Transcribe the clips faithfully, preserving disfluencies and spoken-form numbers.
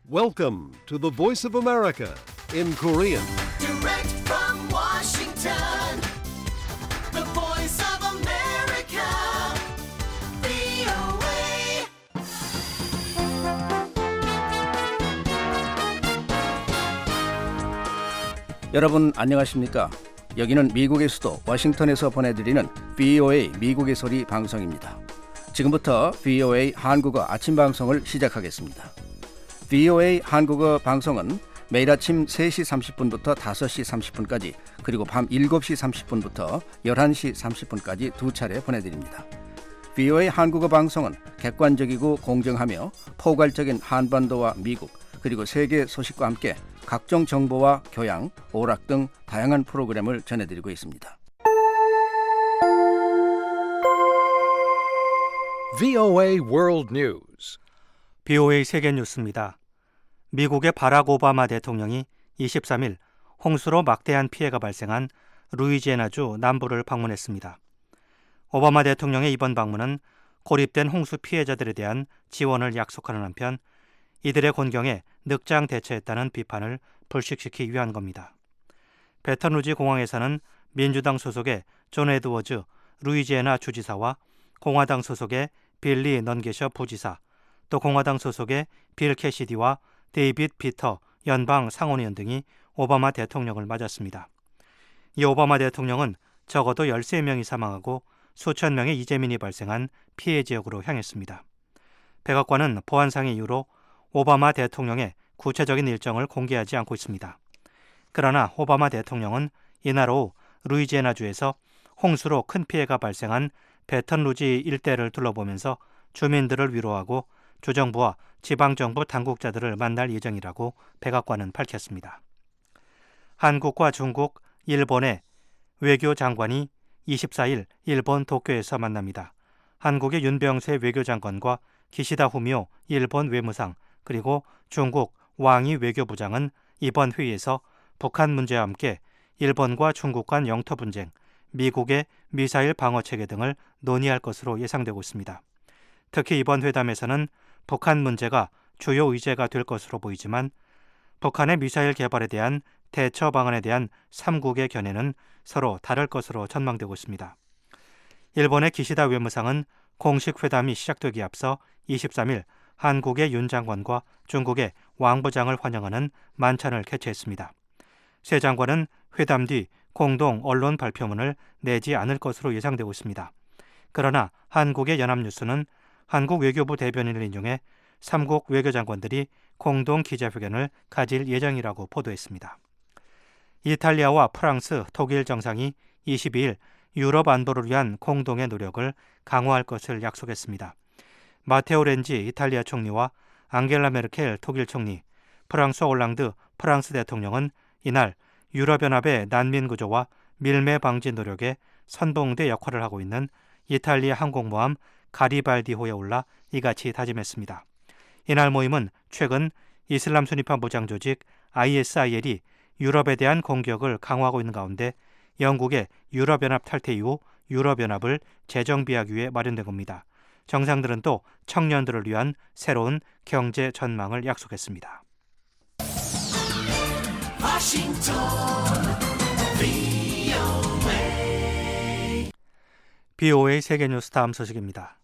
Welcome to the Voice of America in Korean. Direct from Washington, the Voice of America, 브이오에이. 여러분 안녕하십니까? 여기는 미국의 수도 워싱턴에서 보내드리는 브이오에이 미국의 소리 방송입니다. 지금부터 브이오에이 한국어 아침 방송을 시작하겠습니다. 브이오에이 한국어 방송은 매일 아침 세 시 삼십 분부터 다섯 시 삼십 분까지 그리고 밤 일곱 시 삼십 분부터 열한 시 삼십 분까지 두 차례 보내드립니다. 브이오에이 한국어 방송은 객관적이고 공정하며 포괄적인 한반도와 미국 그리고 세계 소식과 함께 각종 정보와 교양, 오락 등 다양한 프로그램을 전해드리고 있습니다. 브이오에이 World News. 브이오에이 세계 뉴스입니다. 미국의 바락 오바마 대통령이 이십삼 일 홍수로 막대한 피해가 발생한 루이지애나주 남부를 방문했습니다. 오바마 대통령의 이번 방문은 고립된 홍수 피해자들에 대한 지원을 약속하는 한편 이들의 곤경에 늑장 대처했다는 비판을 불식시키기 위한 겁니다. 배턴루지 공항에서는 민주당 소속의 존 에드워즈 루이지애나 주지사와 공화당 소속의 빌리 넌게셔 부지사, 또 공화당 소속의 빌 캐시디와 데이빗 피터 연방 상원의원 등이 오바마 대통령을 맞았습니다. 이 오바마 대통령은 적어도 열세 명이 사망하고 수천 명의 이재민이 발생한 피해 지역으로 향했습니다. 백악관은 보안상의 이유로 오바마 대통령의 구체적인 일정을 공개하지 않고 있습니다. 그러나 오바마 대통령은 이날 오후 루이지애나주에서 홍수로 큰 피해가 발생한 배턴루지 일대를 둘러보면서 주민들을 위로하고 주정부와 지방정부 당국자들을 만날 예정이라고 백악관은 밝혔습니다. 한국과 중국, 일본의 외교장관이 이십사 일 일본 도쿄에서 만납니다. 한국의 윤병세 외교장관과 기시다 후미오 일본 외무상 그리고 중국 왕이 외교부장은 이번 회의에서 북한 문제와 함께 일본과 중국 간 영토 분쟁, 미국의 미사일 방어 체계 등을 논의할 것으로 예상되고 있습니다. 특히 이번 회담에서는 북한 문제가 주요 의제가 될 것으로 보이지만 북한의 미사일 개발에 대한 대처 방안에 대한 삼국의 견해는 서로 다를 것으로 전망되고 있습니다. 일본의 기시다 외무상은 공식 회담이 시작되기 앞서 이십삼 일 한국의 윤 장관과 중국의 왕 부장을 환영하는 만찬을 개최했습니다. 세 장관은 회담 뒤 공동 언론 발표문을 내지 않을 것으로 예상되고 있습니다. 그러나 한국의 연합뉴스는 한국 외교부 대변인을 인용해 삼국 외교장관들이 공동 기자회견을 가질 예정이라고 보도했습니다. 이탈리아와 프랑스, 독일 정상이 이십이 일 유럽 안보를 위한 공동의 노력을 강화할 것을 약속했습니다. 마테오 렌지 이탈리아 총리와 앙겔라 메르켈 독일 총리, 프랑스 올랑드 프랑스 대통령은 이날 유럽연합의 난민 구조와 밀매 방지 노력에 선봉대 역할을 하고 있는 이탈리아 항공모함 가리발디호에 올라 이같이 다짐했습니다. 이날 모임은 최근 이슬람 순위파 무장 조직 아이에스아이엘이 유럽에 대한 공격을 강화하고 있는 가운데 영국의 유럽연합 탈퇴 이후 유럽연합을 재정비하기 위해 마련된 겁니다. 정상들은 또 청년들을 위한 새로운 경제 전망을 약속했습니다. 워싱턴, 브이오에이. 브이오에이 세계뉴스 다음 소식입니다.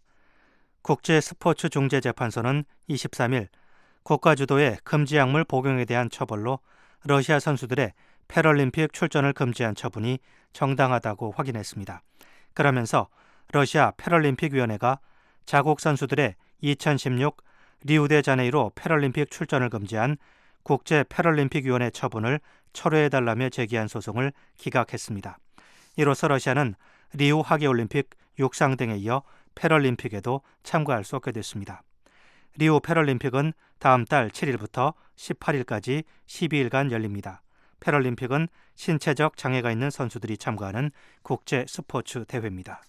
국제스포츠중재재판소는 이십삼 일 국가 주도의 금지 약물 복용에 대한 처벌로 러시아 선수들의 패럴림픽 출전을 금지한 처분이 정당하다고 확인했습니다. 그러면서 러시아 패럴림픽위원회가 자국 선수들의 이천십육 리우데자네이루 패럴림픽 출전을 금지한 국제 패럴림픽위원회 처분을 철회해달라며 제기한 소송을 기각했습니다. 이로써 러시아는 리우 하계올림픽 육상 등에 이어 패럴림픽에도 참가할 수 없게 됐습니다. 리우 패럴림픽은 다음 달 칠 일부터 십팔 일까지 십이 일간 열립니다. 패럴림픽은 신체적 장애가 있는 선수들이 참가하는 국제 스포츠 대회입니다.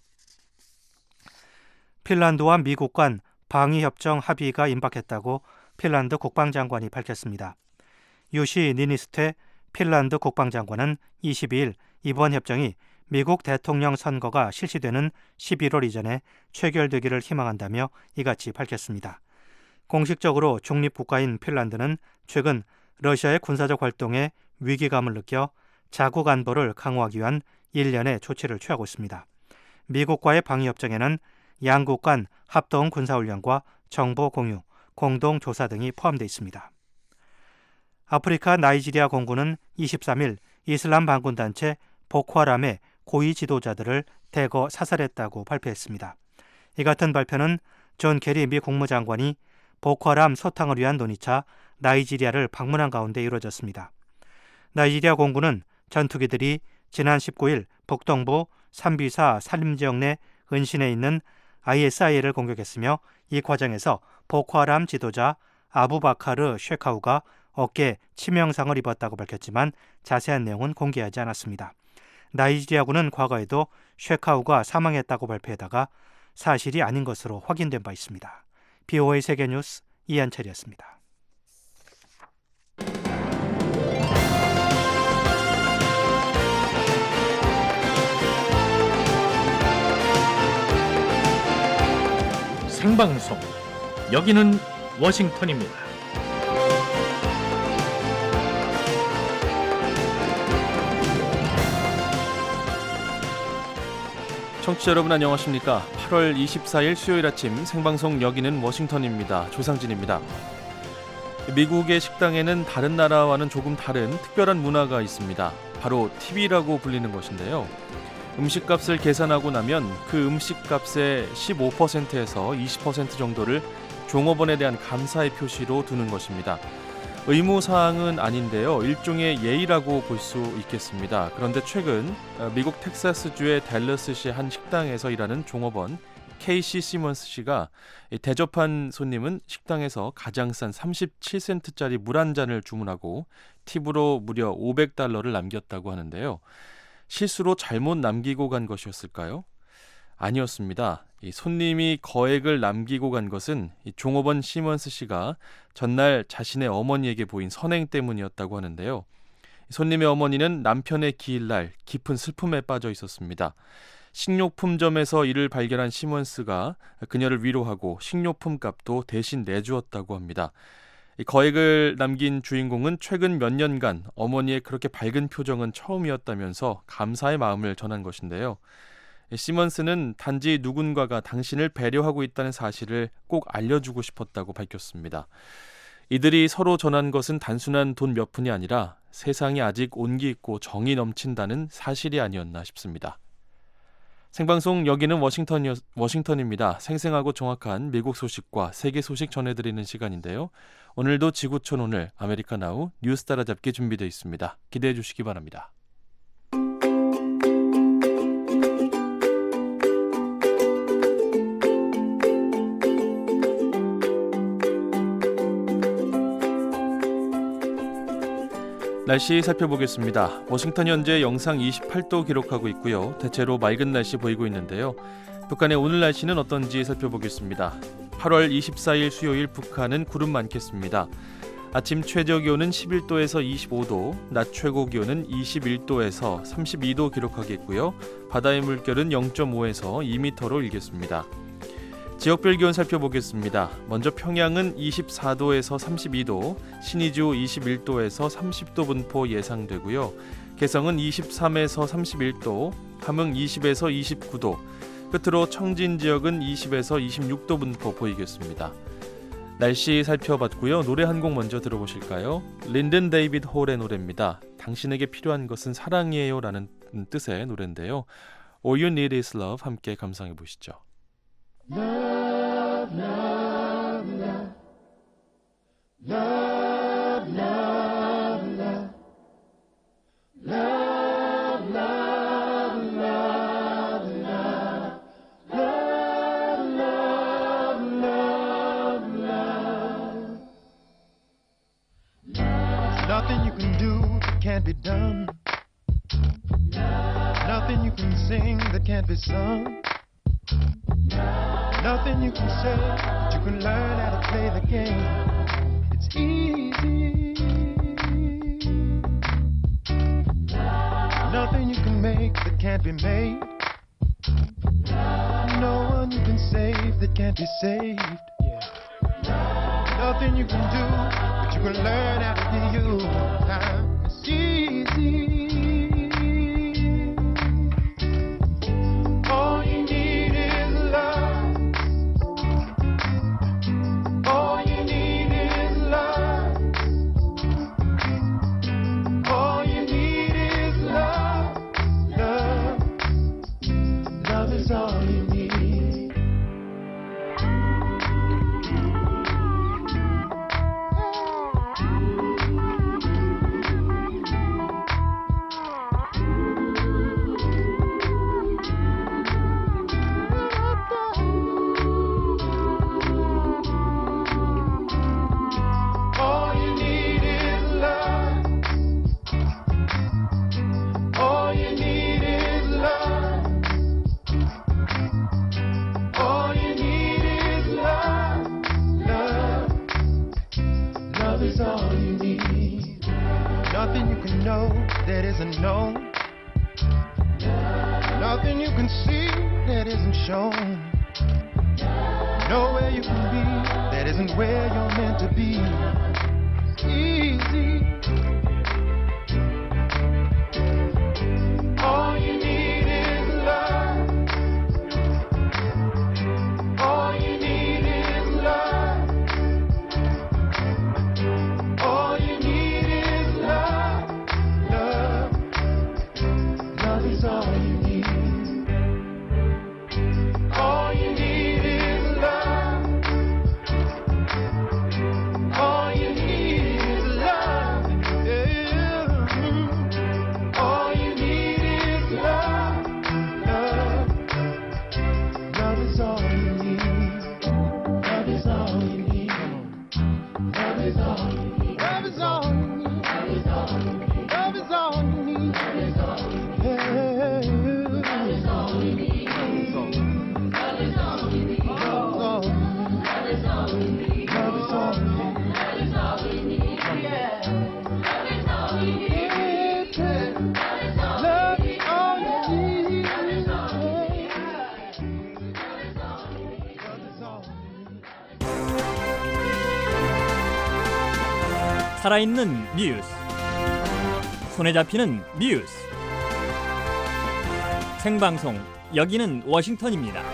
핀란드와 미국 간 방위협정 합의가 임박했다고 핀란드 국방장관이 밝혔습니다. 유시 니니스테 핀란드 국방장관은 이십이 일 이번 협정이 미국 대통령 선거가 실시되는 십일월 이전에 체결되기를 희망한다며 이같이 밝혔습니다. 공식적으로 중립국가인 핀란드는 최근 러시아의 군사적 활동에 위기감을 느껴 자국 안보를 강화하기 위한 일련의 조치를 취하고 있습니다. 미국과의 방위협정에는 양국 간 합동 군사훈련과 정보 공유, 공동 조사 등이 포함되어 있습니다. 아프리카 나이지리아 공군은 이십삼 일 이슬람 반군단체 보코하람의 고위 지도자들을 대거 사살했다고 발표했습니다. 이 같은 발표는 존 케리 미 국무장관이 보코하람 소탕을 위한 논의차 나이지리아를 방문한 가운데 이루어졌습니다. 나이지리아 공군은 전투기들이 지난 십구 일 북동부 삼비사 산림지역 내 은신해 있는 아이에스아이엘을 공격했으며 이 과정에서 보코하람 지도자 아부바카르 쉐카우가 어깨에 치명상을 입었다고 밝혔지만 자세한 내용은 공개하지 않았습니다. 나이지리아군은 과거에도 쉐카우가 사망했다고 발표하다가 사실이 아닌 것으로 확인된 바 있습니다. 비오에이 세계뉴스 이한철이었습니다. 생방송 여기는 워싱턴입니다. 청취자 여러분 안녕하십니까? 팔월 이십사일 수요일 아침 생방송 여기는 워싱턴입니다. 조상진입니다. 미국의 식당에는 다른 나라와는 조금 다른 특별한 문화가 있습니다. 바로 팁이라고 불리는 것인데요. 음식값을 계산하고 나면 그 음식값의 십오 퍼센트에서 이십 퍼센트 정도를 종업원에 대한 감사의 표시로 두는 것입니다. 의무사항은 아닌데요. 일종의 예의라고 볼 수 있겠습니다. 그런데 최근 미국 텍사스주의 댈러스시의 한 식당에서 일하는 종업원 케이시 시먼스 씨가 대접한 손님은 식당에서 가장 싼 삼십칠 센트짜리 물 한 잔을 주문하고 팁으로 무려 오백 달러를 남겼다고 하는데요. 실수로 잘못 남기고 간 것이었을까요? 아니었습니다. 이 손님이 거액을 남기고 간 것은 이 종업원 시먼스 씨가 전날 자신의 어머니에게 보인 선행 때문이었다고 하는데요. 손님의 어머니는 남편의 기일날 깊은 슬픔에 빠져 있었습니다. 식료품점에서 이를 발견한 시먼스가 그녀를 위로하고 식료품 값도 대신 내주었다고 합니다. 이 거액을 남긴 주인공은 최근 몇 년간 어머니의 그렇게 밝은 표정은 처음이었다면서 감사의 마음을 전한 것인데요. 시먼스는 단지 누군가가 당신을 배려하고 있다는 사실을 꼭 알려주고 싶었다고 밝혔습니다. 이들이 서로 전한 것은 단순한 돈 몇 푼이 아니라 세상이 아직 온기 있고 정이 넘친다는 사실이 아니었나 싶습니다. 생방송 여기는 워싱턴, 워싱턴입니다. 생생하고 정확한 미국 소식과 세계 소식 전해드리는 시간인데요. 오늘도 지구촌 오늘 아메리카 나우 뉴스 따라잡기 준비되어 있습니다. 기대해 주시기 바랍니다. 날씨 살펴보겠습니다. 워싱턴 현재 영상 이십팔 도 기록하고 있고요. 대체로 맑은 날씨 보이고 있는데요. 북한의 오늘 날씨는 어떤지 살펴보겠습니다. 팔월 이십사일 수요일 북한은 구름 많겠습니다. 아침 최저 기온은 십일 도에서 이십오 도, 낮 최고 기온은 이십일 도에서 삼십이 도 기록하겠고요. 바다의 물결은 영 점 오에서 이 미터로 일겠습니다. 지역별 기온 살펴보겠습니다. 먼저 평양은 이십사 도에서 삼십이 도, 신의주 이십일 도에서 삼십 도 분포 예상되고요. 개성은 이십삼에서 삼십일 도, 함흥 이십에서 이십구 도, 끝으로 청진 지역은 이십에서 이십육 도 분포 보이겠습니다. 날씨 살펴봤고요. 노래 한 곡 먼저 들어보실까요? 린든 데이비드 홀의 노래입니다. 당신에게 필요한 것은 사랑이에요 라는 뜻의 노래인데요. All You Need Is Love 함께 감상해 보시죠. Love, love, love, love, love, love, love, love, love, love, love, love, love, love. Nothing you can do that can't be done. Nothing you can sing that can't be sung. Nothing you can say, but you can learn how to play the game. It's easy. Nothing you can make that can't be made. No one you can save that can't be saved. nothing you can do, but you can learn after you. Time is easy. All you need is love. All you need is love. All you need is love. Love. Love is all you need. Nothing you can know that isn't known. Nothing you can see that isn't shown. Nowhere you can be that isn't where you're meant to be. Easy. All you need is love. All you need is love. All you need is love. Love. Love is all you need. All you need is love. All you need is love. Yeah. All you need is love. Love. Love is all you need. Love is all you need. Love is all you need. Love is all you need. Love is all you need. Love is all you need. Love is all you need. Love is all you need. Love is all you need. Love is all you need. Love is all you need. Love is all you need. Yeah. Love is all you need. Love is all you need. Love is all you need. Love is all you need. Love is all you need. 살아있는 뉴스, 손에 잡히는 뉴스, 생방송 여기는 워싱턴입니다.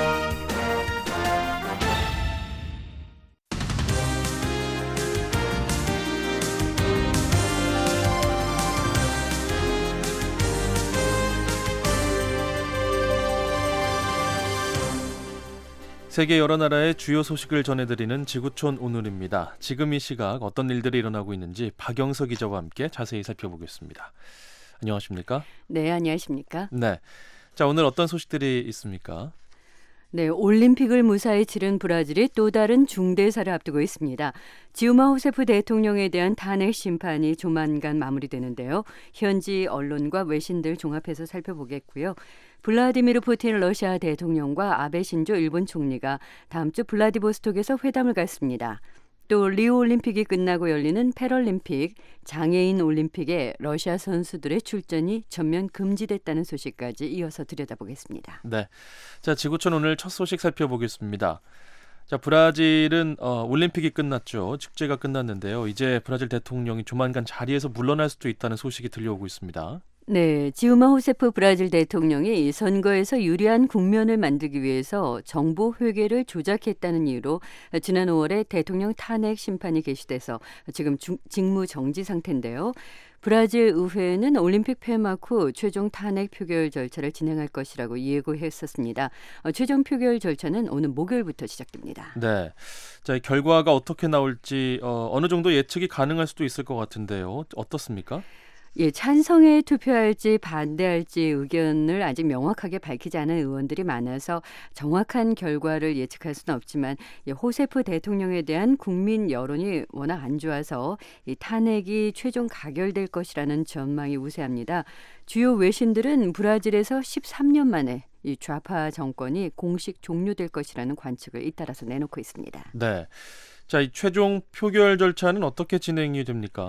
세계 여러 나라의 주요 소식을 전해드리는 지구촌 오늘입니다. 지금 이 시각 어떤 일들이 일어나고 있는지 박영서 기자와 함께 자세히 살펴보겠습니다. 안녕하십니까? 네, 안녕하십니까? 네. 자, 오늘 어떤 소식들이 있습니까? 네, 올림픽을 무사히 치른 브라질이 또 다른 중대사를 앞두고 있습니다. 지우마 호세프 대통령에 대한 탄핵 심판이 조만간 마무리되는데요. 현지 언론과 외신들 종합해서 살펴보겠고요. 블라디미르 푸틴 러시아 대통령과 아베 신조 일본 총리가 다음 주 블라디보스톡에서 회담을 갖습니다. 또 리우 올림픽이 끝나고 열리는 패럴림픽, 장애인 올림픽에 러시아 선수들의 출전이 전면 금지됐다는 소식까지 이어서 들여다보겠습니다. 네, 자 지구촌 오늘 첫 소식 살펴보겠습니다. 자 브라질은 어, 올림픽이 끝났죠. 축제가 끝났는데요. 이제 브라질 대통령이 조만간 자리에서 물러날 수도 있다는 소식이 들려오고 있습니다. 네, 지우마 호세프 브라질 대통령이 선거에서 유리한 국면을 만들기 위해서 정보 회계를 조작했다는 이유로 지난 오월에 대통령 탄핵 심판이 개시돼서 지금 중, 직무 정지 상태인데요. 브라질 의회는 올림픽 폐막 후 최종 탄핵 표결 절차를 진행할 것이라고 예고했었습니다. 어, 최종 표결 절차는 오늘 목요일부터 시작됩니다. 네, 자 결과가 어떻게 나올지 어, 어느 정도 예측이 가능할 수도 있을 것 같은데요. 어떻습니까? 예, 찬성에 투표할지 반대할지 의견을 아직 명확하게 밝히지 않은 의원들이 많아서 정확한 결과를 예측할 수는 없지만 예, 호세프 대통령에 대한 국민 여론이 워낙 안 좋아서 이 탄핵이 최종 가결될 것이라는 전망이 우세합니다. 주요 외신들은 브라질에서 십삼 년 만에 이 좌파 정권이 공식 종료될 것이라는 관측을 잇따라서 내놓고 있습니다. 네, 자, 이 최종 표결 절차는 어떻게 진행이 됩니까?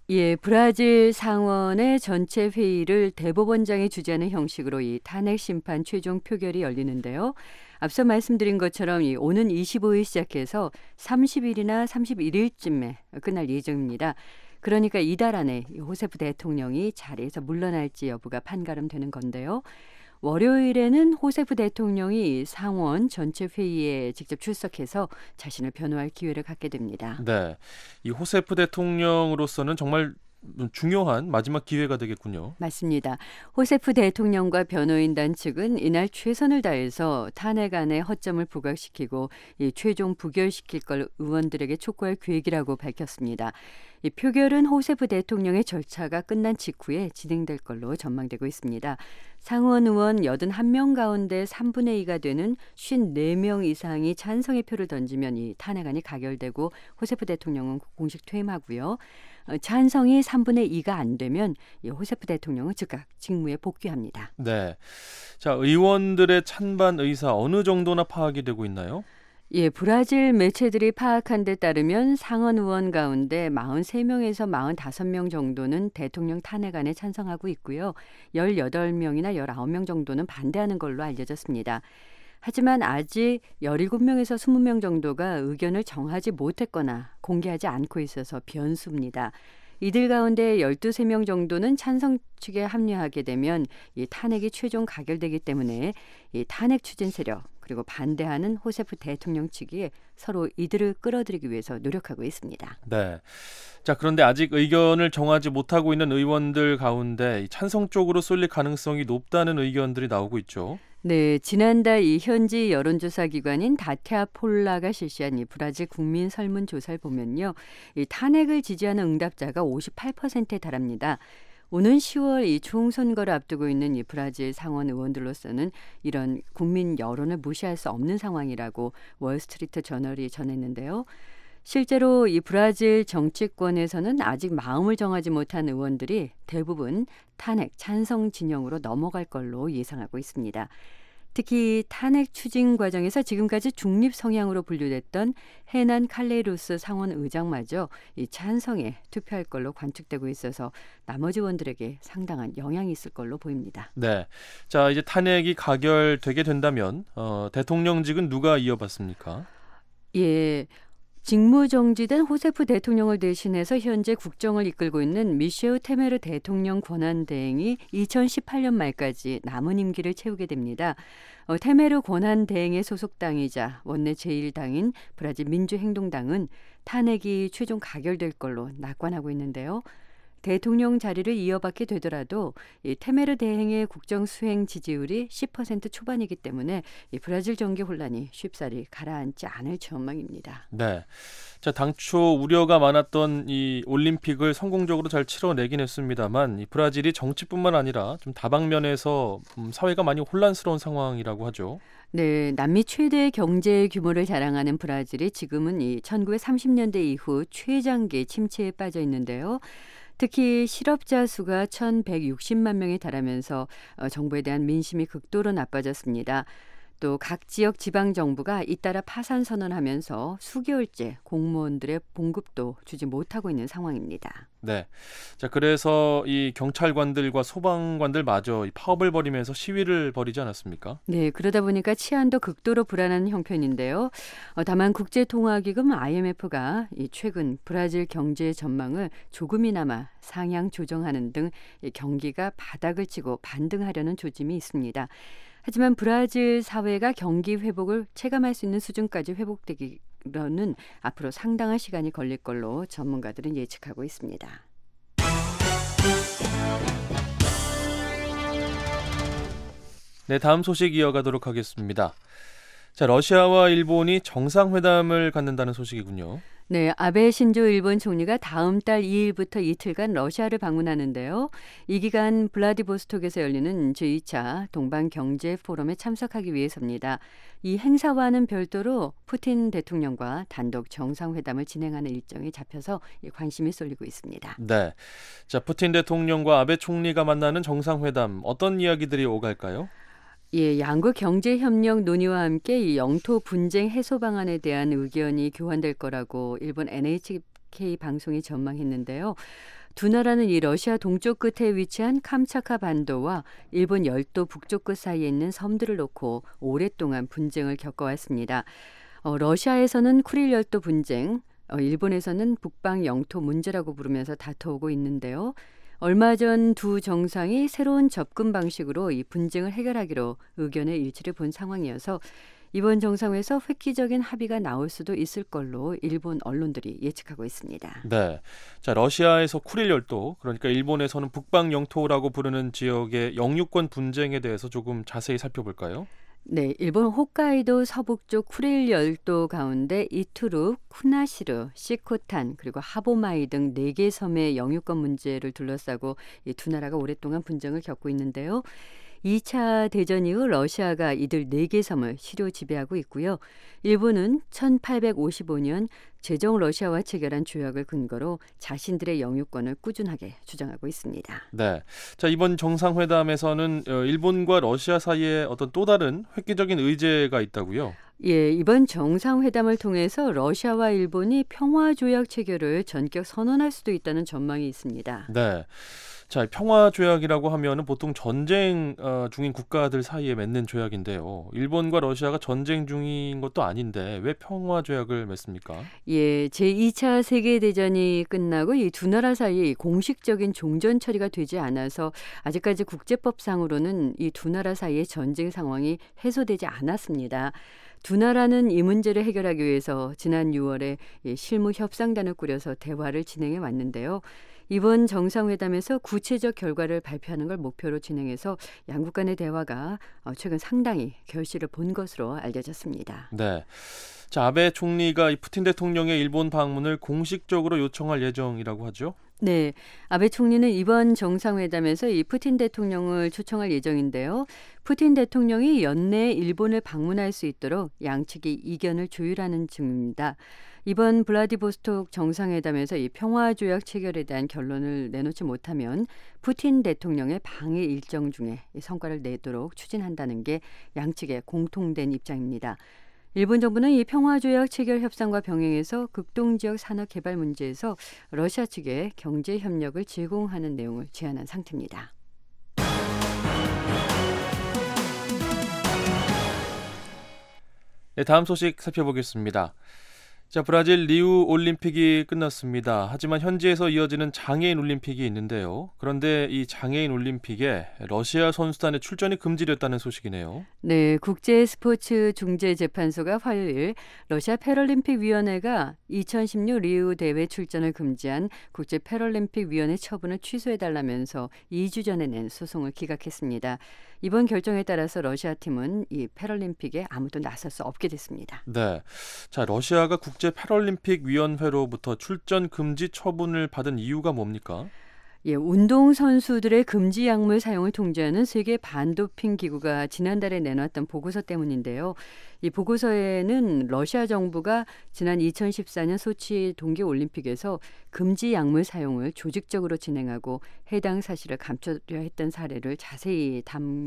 예, 브라질 상원의 전체 회의를 대법원장이 주재하는 형식으로 이 탄핵 심판 최종 표결이 열리는데요. 앞서 말씀드린 것처럼 이 오는 이십오 일 시작해서 삼십 일이나 삼십일 일쯤에 끝날 예정입니다. 그러니까 이달 안에 호세프 대통령이 자리에서 물러날지 여부가 판가름되는 건데요. 월요일에는 호세프 대통령이 상원 전체 회의에 직접 출석해서 자신을 변호할 기회를 갖게 됩니다. 네, 이 호세프 대통령으로서는 정말 중요한 마지막 기회가 되겠군요. 맞습니다. 호세프 대통령과 변호인단 측은 이날 최선을 다해서 탄핵안의 허점을 부각시키고 이 최종 부결시킬 걸 의원들에게 촉구할 계획이라고 밝혔습니다. 이 표결은 호세프 대통령의 절차가 끝난 직후에 진행될 걸로 전망되고 있습니다. 상원 의원 여든한 명 가운데 삼분의 이가 되는 오십사 명 이상이 찬성의 표를 던지면 이 탄핵안이 가결되고 호세프 대통령은 공식 퇴임하고요. 찬성이 삼분의 이가 안 되면 이 호세프 대통령은 즉각 직무에 복귀합니다. 네, 자 의원들의 찬반 의사 어느 정도나 파악이 되고 있나요? 예, 브라질 매체들이 파악한 데 따르면 상원 의원 가운데 사십삼 명에서 사십오 명 정도는 대통령 탄핵안에 찬성하고 있고요. 십팔 명이나 십구 명 정도는 반대하는 걸로 알려졌습니다. 하지만 아직 십칠 명에서 이십 명 정도가 의견을 정하지 못했거나 공개하지 않고 있어서 변수입니다. 이들 가운데 십이 명 정도는 찬성 측에 합류하게 되면 이 탄핵이 최종 가결되기 때문에 이 탄핵 추진 세력 그리고 반대하는 호세프 대통령 측이 서로 이들을 끌어들이기 위해서 노력하고 있습니다. 네. 자, 그런데 아직 의견을 정하지 못하고 있는 의원들 가운데 찬성 쪽으로 쏠릴 가능성이 높다는 의견들이 나오고 있죠. 네, 지난달 이 현지 여론조사 기관인 다티아폴라가 실시한 이 브라질 국민 설문조사를 보면요, 이 탄핵을 지지하는 응답자가 오십팔 퍼센트에 달합니다. 오는 시월 이 총선거를 앞두고 있는 이 브라질 상원 의원들로서는 이런 국민 여론을 무시할 수 없는 상황이라고 월스트리트 저널이 전했는데요. 실제로 이 브라질 정치권에서는 아직 마음을 정하지 못한 의원들이 대부분 탄핵 찬성 진영으로 넘어갈 걸로 예상하고 있습니다. 특히 탄핵 추진 과정에서 지금까지 중립 성향으로 분류됐던 헤난 칼레루스 상원 의장마저 이 찬성에 투표할 걸로 관측되고 있어서 나머지 의원들에게 상당한 영향이 있을 걸로 보입니다. 네, 자 이제 탄핵이 가결되게 된다면 어, 대통령직은 누가 이어받습니까? 예. 직무정지된 호세프 대통령을 대신해서 현재 국정을 이끌고 있는 미셸 테메르 대통령 권한대행이 이천십팔 년 말까지 남은 임기를 채우게 됩니다. 어, 테메르 권한대행의 소속당이자 원내 제일 당인 브라질 민주행동당은 탄핵이 최종 가결될 걸로 낙관하고 있는데요. 대통령 자리를 이어받게 되더라도 이 테메르 대행의 국정 수행 지지율이 십 퍼센트 초반이기 때문에 이 브라질 정계 혼란이 쉽사리 가라앉지 않을 전망입니다. 네, 자 당초 우려가 많았던 이 올림픽을 성공적으로 잘 치러내긴 했습니다만 이 브라질이 정치뿐만 아니라 좀 다방면에서 음, 사회가 많이 혼란스러운 상황이라고 하죠. 네, 남미 최대의 경제 규모를 자랑하는 브라질이 지금은 이 천구백삼십 년대 이후 최장기 침체에 빠져 있는데요. 특히 실업자 수가 천백육십만 명에 달하면서 정부에 대한 민심이 극도로 나빠졌습니다. 또 각 지역 지방정부가 잇따라 파산 선언하면서 수개월째 공무원들의 봉급도 주지 못하고 있는 상황입니다. 네, 자 그래서 이 경찰관들과 소방관들마저 파업을 벌이면서 시위를 벌이지 않았습니까? 네, 그러다 보니까 치안도 극도로 불안한 형편인데요. 어, 다만 국제통화기금 아이엠에프가 이 최근 브라질 경제 전망을 조금이나마 상향 조정하는 등 이 경기가 바닥을 치고 반등하려는 조짐이 있습니다. 하지만 브라질 사회가 경기 회복을 체감할 수 있는 수준까지 회복되기로는 앞으로 상당한 시간이 걸릴 걸로 전문가들은 예측하고 있습니다. 네, 다음 소식 이어가도록 하겠습니다. 자, 러시아와 일본이 정상회담을 갖는다는 소식이군요. 네, 아베 신조 일본 총리가 다음 달 이 일부터 이틀간 러시아를 방문하는데요. 이 기간 블라디보스톡에서 열리는 제이 차 동방경제포럼에 참석하기 위해서입니다. 이 행사와는 별도로 푸틴 대통령과 단독 정상회담을 진행하는 일정이 잡혀서 관심이 쏠리고 있습니다. 네, 자 푸틴 대통령과 아베 총리가 만나는 정상회담 어떤 이야기들이 오갈까요? 예, 양국 경제협력 논의와 함께 이 영토 분쟁 해소 방안에 대한 의견이 교환될 거라고 일본 엔에이치케이 엔에이치 방송이 전망했는데요. 두 나라는 이 러시아 동쪽 끝에 위치한 캄차카 반도와 일본 열도 북쪽 끝 사이에 있는 섬들을 놓고 오랫동안 분쟁을 겪어왔습니다. 어, 러시아에서는 쿠릴 열도 분쟁, 어, 일본에서는 북방 영토 문제라고 부르면서 다투고 있는데요. 얼마 전 두 정상이 새로운 접근 방식으로 이 분쟁을 해결하기로 의견의 일치를 본 상황이어서 이번 정상회에서 획기적인 합의가 나올 수도 있을 걸로 일본 언론들이 예측하고 있습니다. 네, 자 러시아에서 쿠릴 열도, 그러니까 일본에서는 북방 영토라고 부르는 지역의 영유권 분쟁에 대해서 조금 자세히 살펴볼까요? 네, 일본 홋카이도 서북쪽 쿠릴 열도 가운데 이투루, 쿠나시르, 시코탄 그리고 하보마이 등 네 개 섬의 영유권 문제를 둘러싸고 이 두 나라가 오랫동안 분쟁을 겪고 있는데요. 이 차 대전 이후 러시아가 이들 네 개 섬을 실효 지배하고 있고요. 일본은 천팔백오십오 년 제정 러시아와 체결한 조약을 근거로 자신들의 영유권을 꾸준하게 주장하고 있습니다. 네, 자 이번 정상회담에서는 일본과 러시아 사이에 어떤 또 다른 획기적인 의제가 있다고요? 예, 이번 정상회담을 통해서 러시아와 일본이 평화조약 체결을 전격 선언할 수도 있다는 전망이 있습니다. 네. 자, 평화조약이라고 하면은 보통 전쟁 어, 중인 국가들 사이에 맺는 조약인데요. 일본과 러시아가 전쟁 중인 것도 아닌데 왜 평화조약을 맺습니까? 예, 제이 차 세계대전이 끝나고 이 두 나라 사이에 공식적인 종전 처리가 되지 않아서 아직까지 국제법상으로는 이 두 나라 사이의 전쟁 상황이 해소되지 않았습니다. 두 나라는 이 문제를 해결하기 위해서 지난 유월에 실무 협상단을 꾸려서 대화를 진행해 왔는데요. 이번 정상회담에서 구체적 결과를 발표하는 걸 목표로 진행해서 양국 간의 대화가 최근 상당히 결실을 본 것으로 알려졌습니다. 네. 자, 아베 총리가 이 푸틴 대통령의 일본 방문을 공식적으로 요청할 예정이라고 하죠? 네, 아베 총리는 이번 정상회담에서 이 푸틴 대통령을 초청할 예정인데요. 푸틴 대통령이 연내에 일본을 방문할 수 있도록 양측이 이견을 조율하는 중입니다. 이번 블라디보스톡 정상회담에서 이 평화조약 체결에 대한 결론을 내놓지 못하면 푸틴 대통령의 방해 일정 중에 성과를 내도록 추진한다는 게 양측의 공통된 입장입니다. 일본 정부는 이 평화조약 체결 협상과 병행해서 극동지역 산업 개발 문제에서 러시아 측에 경제 협력을 제공하는 내용을 제안한 상태입니다. 네, 다음 소식 살펴보겠습니다. 자, 브라질 리우 올림픽이 끝났습니다. 하지만 현지에서 이어지는 장애인 올림픽이 있는데요. 그런데 이 장애인 올림픽에 러시아 선수단의 출전이 금지됐다는 소식이네요. 네, 국제 스포츠 중재 재판소가 화요일 러시아 패럴림픽 위원회가 이천십육 리우 대회 출전을 금지한 국제 패럴림픽 위원회 처분을 취소해달라면서 이 주 전에 낸 소송을 기각했습니다. 이번 결정에 따라서 러시아 팀은 이 패럴림픽에 아무도 나설 수 없게 됐습니다. 네, 자 러시아가 국제 패럴림픽 위원회로부터 출전 금지 처분을 받은 이유가 뭡니까? 예, 운동 선수들의 금지 약물 사용을 통제하는 세계 반도핑 기구가 지난달에 내놨던 보고서 때문인데요. 이 보고서에는 러시아 정부가 지난 이천십사 년 소치 동계올림픽에서 금지 약물 사용을 조직적으로 진행하고 해당 사실을 감추려 했던 사례를 자세히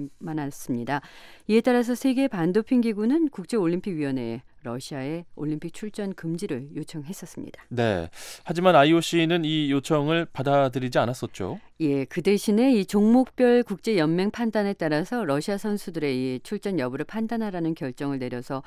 담아놨습니다. 이에 따라서 세계 반도핑 기구는 국제올림픽위원회에 러시아의 올림픽 출전 금지를 요청했었습니다. 네, 하지만 아이오씨는 이 요청을 받아들이지 않았었죠. 예, 그 대신에 이 종목별 국제연맹 판단에 따라서 러시아 선수들의 이 출전 여부를 판단하라는 결정을 내려서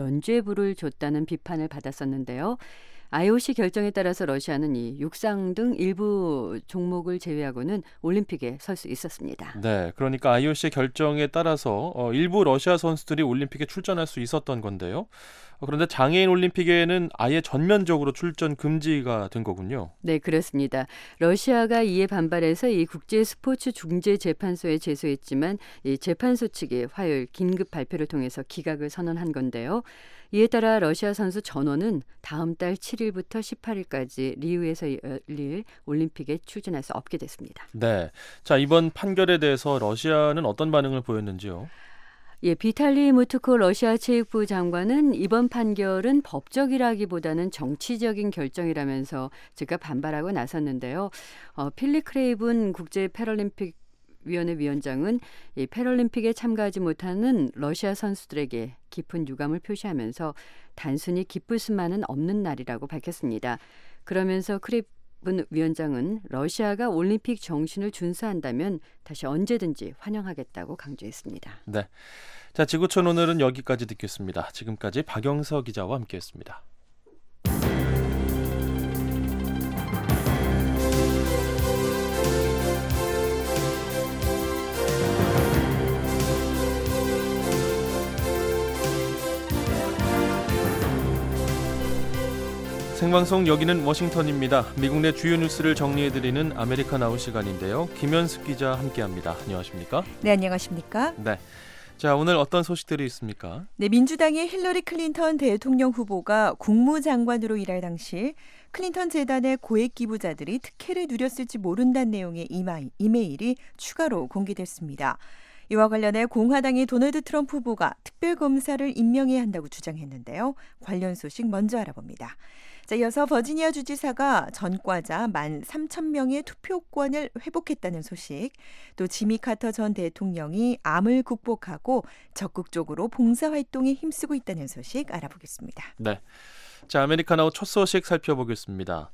면죄부를 줬다는 비판을 받았었는데요. 아이오씨 결정에 따라서 러시아는 이 육상 등 일부 종목을 제외하고는 올림픽에 설 수 있었습니다. 네, 그러니까 아이오씨의 결정에 따라서 어, 일부 러시아 선수들이 올림픽에 출전할 수 있었던 건데요. 어, 그런데 장애인 올림픽에는 아예 전면적으로 출전 금지가 된 거군요. 네, 그렇습니다. 러시아가 이에 반발해서 이 국제 스포츠 중재 재판소에 제소했지만 이 재판소 측이 화요일 긴급 발표를 통해서 기각을 선언한 건데요. 이에 따라 러시아 선수 전원은 다음 달 칠 일부터 십팔 일까지 리우에서 열릴 올림픽에 출전할 수 없게 됐습니다. 네, 자 이번 판결에 대해서 러시아는 어떤 반응을 보였는지요? 예, 비탈리 무트코 러시아 체육부 장관은 이번 판결은 법적이라기보다는 정치적인 결정이라면서 즉각 반발하고 나섰는데요. 어, 필리 크레이븐 국제 패럴림픽 위원회 위원장은 이 패럴림픽에 참가하지 못하는 러시아 선수들에게 깊은 유감을 표시하면서 단순히 기쁠 수만은 없는 날이라고 밝혔습니다. 그러면서 크립은 위원장은 러시아가 올림픽 정신을 준수한다면 다시 언제든지 환영하겠다고 강조했습니다. 네. 자, 지구촌 오늘은 여기까지 듣겠습니다. 지금까지 박영서 기자와 함께했습니다. 생방송 여기는 워싱턴입니다. 미국 내 주요 뉴스를 정리해드리는 아메리카 나우 시간인데요. 김현숙 기자 함께합니다. 안녕하십니까? 네, 안녕하십니까? 네. 자, 오늘 어떤 소식들이 있습니까? 네, 민주당의 힐러리 클린턴 대통령 후보가 국무장관으로 일할 당시 클린턴 재단의 고액 기부자들이 특혜를 누렸을지 모른다는 내용의 이메일이 추가로 공개됐습니다. 이와 관련해 공화당의 도널드 트럼프 후보가 특별검사를 임명해야 한다고 주장했는데요. 관련 소식 먼저 알아봅니다. 자, 이어서 버지니아 주지사가 전과자 만 삼천 명의 투표권을 회복했다는 소식, 또 지미 카터 전 대통령이 암을 극복하고 적극적으로 봉사활동에 힘쓰고 있다는 소식 알아보겠습니다. 네, 자, 아메리카나우 첫 소식 살펴보겠습니다.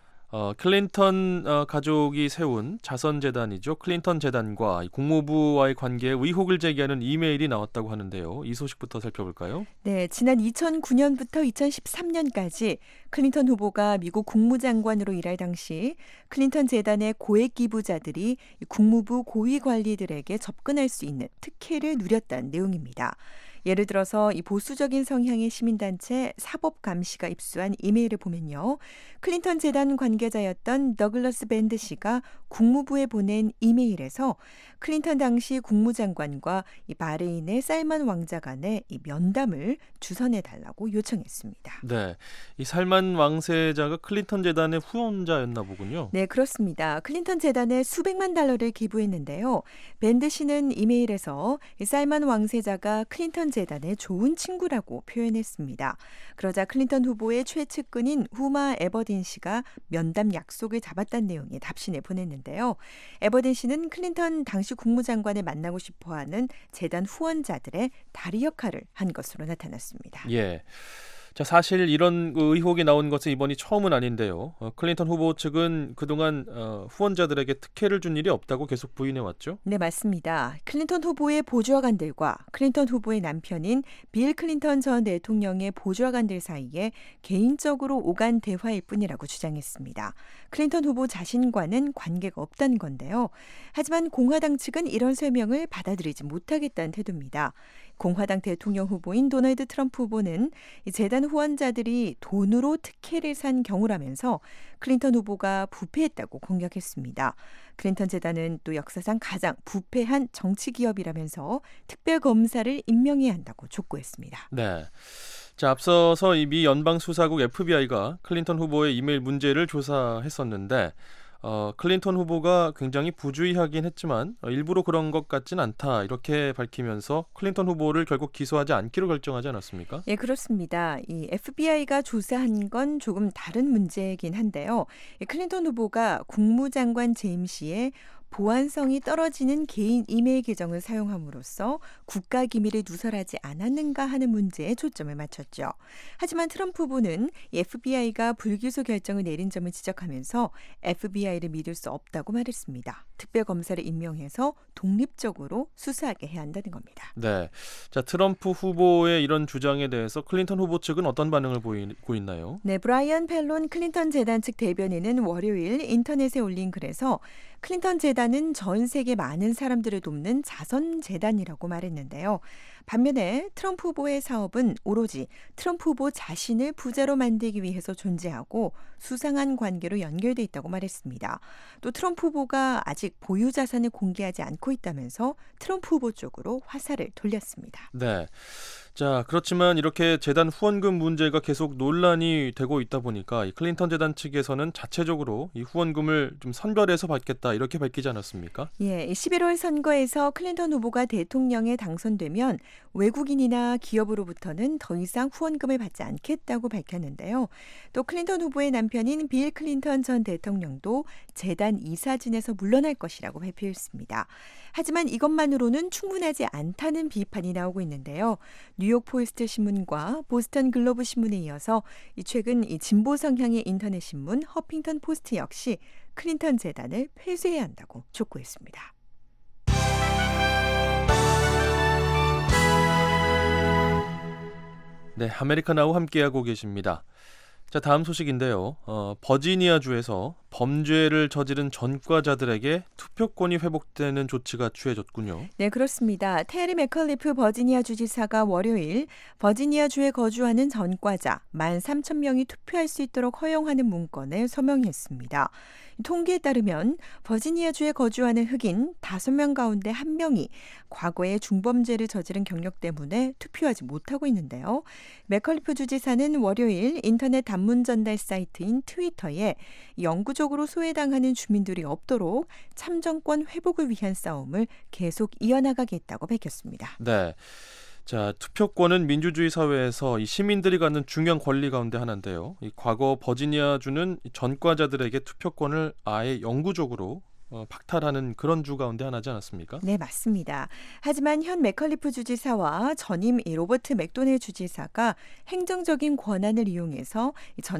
어, 클린턴 어, 가족이 세운 자선재단이죠. 클린턴 재단과 국무부와의 관계에 의혹을 제기하는 이메일이 나왔다고 하는데요. 이 소식부터 살펴볼까요? 네, 지난 이천구 년부터 이천십삼 년까지 클린턴 후보가 미국 국무장관으로 일할 당시 클린턴 재단의 고액 기부자들이 국무부 고위 관리들에게 접근할 수 있는 특혜를 누렸다는 내용입니다. 예를 들어서 이 보수적인 성향의 시민단체 사법감시가 입수한 이메일을 보면요. 클린턴 재단 관계자였던 더글러스 밴드 씨가 국무부에 보낸 이메일에서 클린턴 당시 국무장관과 이 바레인의 살만 왕자 간의 이 면담을 주선해달라고 요청했습니다. 네, 이 살만 왕세자가 클린턴 재단의 후원자였나 보군요. 네, 그렇습니다. 클린턴 재단에 수백만 달러를 기부했는데요. 밴드 씨는 이메일에서 이 살만 왕세자가 클린턴 재단의 좋은 친구라고 표현했습니다. 그러자 클린턴 후보의 최측근인 후마 에버딘 씨가 면담 약속을 잡았다는 내용의 답신을 보냈는데요. 에버딘 씨는 클린턴 당시 국무장관을 만나고 싶어하는 재단 후원자들의 다리 역할을 한 것으로 나타났습니다. 예. 자, 사실 이런 의혹이 나온 것은 이번이 처음은 아닌데요. 어, 클린턴 후보 측은 그동안 어, 후원자들에게 특혜를 준 일이 없다고 계속 부인해왔죠? 네, 맞습니다. 클린턴 후보의 보좌관들과 클린턴 후보의 남편인 빌 클린턴 전 대통령의 보좌관들 사이에 개인적으로 오간 대화일 뿐이라고 주장했습니다. 클린턴 후보 자신과는 관계가 없다는 건데요. 하지만 공화당 측은 이런 설명을 받아들이지 못하겠다는 태도입니다. 공화당 대통령 후보인 도널드 트럼프 후보는 재단 후원자들이 돈으로 특혜를 산 경우라면서 클린턴 후보가 부패했다고 공격했습니다. 클린턴 재단은 또 역사상 가장 부패한 정치기업이라면서 특별검사를 임명해야 한다고 촉구했습니다. 네. 자, 앞서서 이 미 연방수사국 에프비아이가 클린턴 후보의 이메일 문제를 조사했었는데 어, 클린턴 후보가 굉장히 부주의하긴 했지만 어, 일부러 그런 것 같진 않다 이렇게 밝히면서 클린턴 후보를 결국 기소하지 않기로 결정하지 않았습니까? 예, 그렇습니다. 이 에프비아이가 조사한 건 조금 다른 문제이긴 한데요. 클린턴 후보가 국무장관 재임 시에 보안성이 떨어지는 개인 이메일 계정을 사용함으로써 국가 기밀을 누설하지 않았는가 하는 문제에 초점을 맞췄죠. 하지만 트럼프 후보는 에프비아이가 불기소 결정을 내린 점을 지적하면서 에프비아이를 믿을 수 없다고 말했습니다. 특별검사를 임명해서 독립적으로 수사하게 해야 한다는 겁니다. 네, 자, 트럼프 후보의 이런 주장에 대해서 클린턴 후보 측은 어떤 반응을 보이고 있나요? 네, 브라이언 펠론 클린턴 재단 측 대변인은 월요일 인터넷에 올린 글에서 클린턴 재단은 전 세계 많은 사람들을 돕는 자선 재단이라고 말했는데요. 반면에 트럼프 후보의 사업은 오로지 트럼프 후보 자신을 부자로 만들기 위해서 존재하고 수상한 관계로 연결돼 있다고 말했습니다. 또 트럼프 후보가 아직 보유 자산을 공개하지 않고 있다면서 트럼프 후보 쪽으로 화살을 돌렸습니다. 네. 자, 그렇지만 이렇게 재단 후원금 문제가 계속 논란이 되고 있다 보니까 이 클린턴 재단 측에서는 자체적으로 이 후원금을 좀 선별해서 받겠다 이렇게 밝히지 않았습니까? 예, 십일월 선거에서 클린턴 후보가 대통령에 당선되면 외국인이나 기업으로부터는 더 이상 후원금을 받지 않겠다고 밝혔는데요. 또 클린턴 후보의 남편인 빌 클린턴 전 대통령도 재단 이사진에서 물러날 것이라고 발표했습니다. 하지만 이것만으로는 충분하지 않다는 비판이 나오고 있는데요. 뉴욕 포스트 신문과 보스턴 글로브 신문에 이어서 최근 이 진보 성향의 인터넷 신문 허핑턴 포스트 역시 클린턴 재단을 폐쇄해야 한다고 촉구했습니다. 네, 아메리카나우 함께하고 계십니다. 자, 다음 소식인데요. 어, 버지니아주에서 범죄를 저지른 전과자들에게 투표권이 회복되는 조치가 취해졌군요. 네, 그렇습니다. 테리 맥컬리프 버지니아 주지사가 월요일 버지니아주에 거주하는 전과자 만 삼천 명이 투표할 수 있도록 허용하는 문건을 서명했습니다. 통계에 따르면 버지니아주에 거주하는 흑인 다섯 명 가운데 한 명이 과거에 중범죄를 저지른 경력 때문에 투표하지 못하고 있는데요. 맥컬리프 주지사는 월요일 인터넷 단문 전달 사이트인 트위터에 영구적으로 소외당하는 주민들이 없도록 참정권 회복을 위한 싸움을 계속 이어나가겠다고 밝혔습니다. 네. 자, 투표권은 민주주의 사회에서 이 시민들이 갖는 중요한 권리 가운데 하나인데요. 이 과거 버지니아주는 전과자들에게 투표권을 아예 영구적으로 어, 박탈하는 그런 주 가운데 하나지 않았습니까? 네, 맞습니다. 하지만 현 맥컬리프 주지사와 전임 로버트 맥도넬 주지사가 행정적인 권한을 이용해서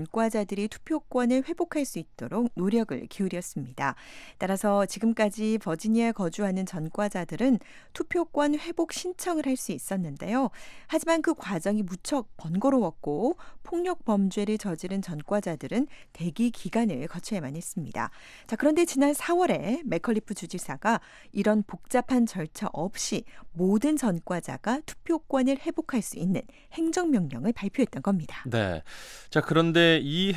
전과자들이 투표권을 회복할 수 있도록 노력을 기울였습니다. 따라서 지금까지 버지니아에 거주하는 전과자들은 투표권 회복 신청을 할 수 있었는데요. 하지만 그 과정이 무척 번거로웠고 폭력 범죄를 저지른 전과자들은 대기 기간을 거쳐야만 했습니다. 자, 그런데 지난 사월에 맥컬리프 주지사가 이런 복잡한 절차 없이 모든 전과자가 투표권을 회복할 수 있는 행정명령을 발표했던 겁니다. 네. 자, 그런데 이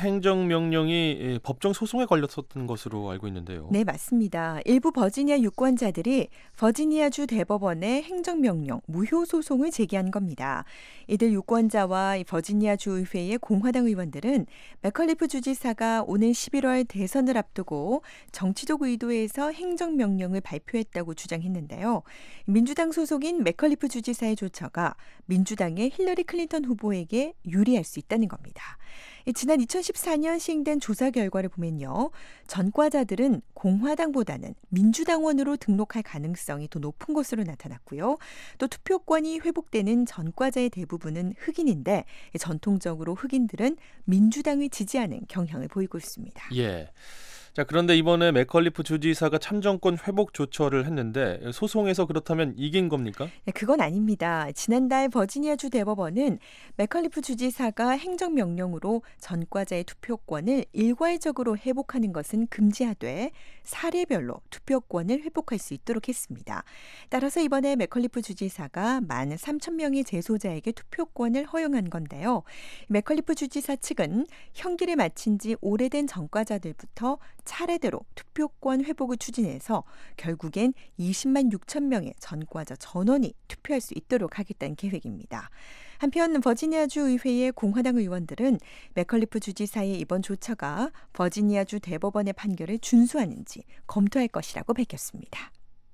행정명령이 법정 소송에 걸렸었던 것으로 알고 있는데요. 네, 맞습니다. 일부 버지니아 유권자들이 버지니아주 대법원에 행정명령 무효 소송을 제기한 겁니다. 이들 유권자와 버지니아주 의회의 공화당 의원들은 맥컬리프 주지사가 오는 십일월 대선을 앞두고 정치적 의도에 에서 행정명령을 발표했다고 주장했는데요. 민주당 소속인 맥컬리프 주지사의 조처가 민주당의 힐러리 클린턴 후보에게 유리할 수 있다는 겁니다. 지난 이천십사 년 시행된 조사 결과를 보면요. 전과자들은 공화당보다는 민주당원으로 등록할 가능성이 더 높은 것으로 나타났고요. 또 투표권이 회복되는 전과자의 대부분은 흑인인데 전통적으로 흑인들은 민주당을 지지하는 경향을 보이고 있습니다. 예. 자, 그런데 이번에 맥컬리프 주지사가 참정권 회복 조처를 했는데 소송에서 그렇다면 이긴 겁니까? 네, 그건 아닙니다. 지난달 버지니아주 대법원은 맥컬리프 주지사가 행정명령으로 전과자의 투표권을 일괄적으로 회복하는 것은 금지하되 사례별로 투표권을 회복할 수 있도록 했습니다. 따라서 이번에 맥컬리프 주지사가 만 삼천 명의 재소자에게 투표권을 허용한 건데요. 맥컬리프 주지사 측은 형기를 마친 지 오래된 전과자들부터 차례대로 투표권 회복을 추진해서 결국엔 이십만 육천 명의 전과자 전원이 투표할 수 있도록 하겠다는 계획입니다. 한편 버지니아주 의회의 공화당 의원들은 맥컬리프 주지사의 이번 조처가 버지니아주 대법원의 판결을 준수하는지 검토할 것이라고 밝혔습니다.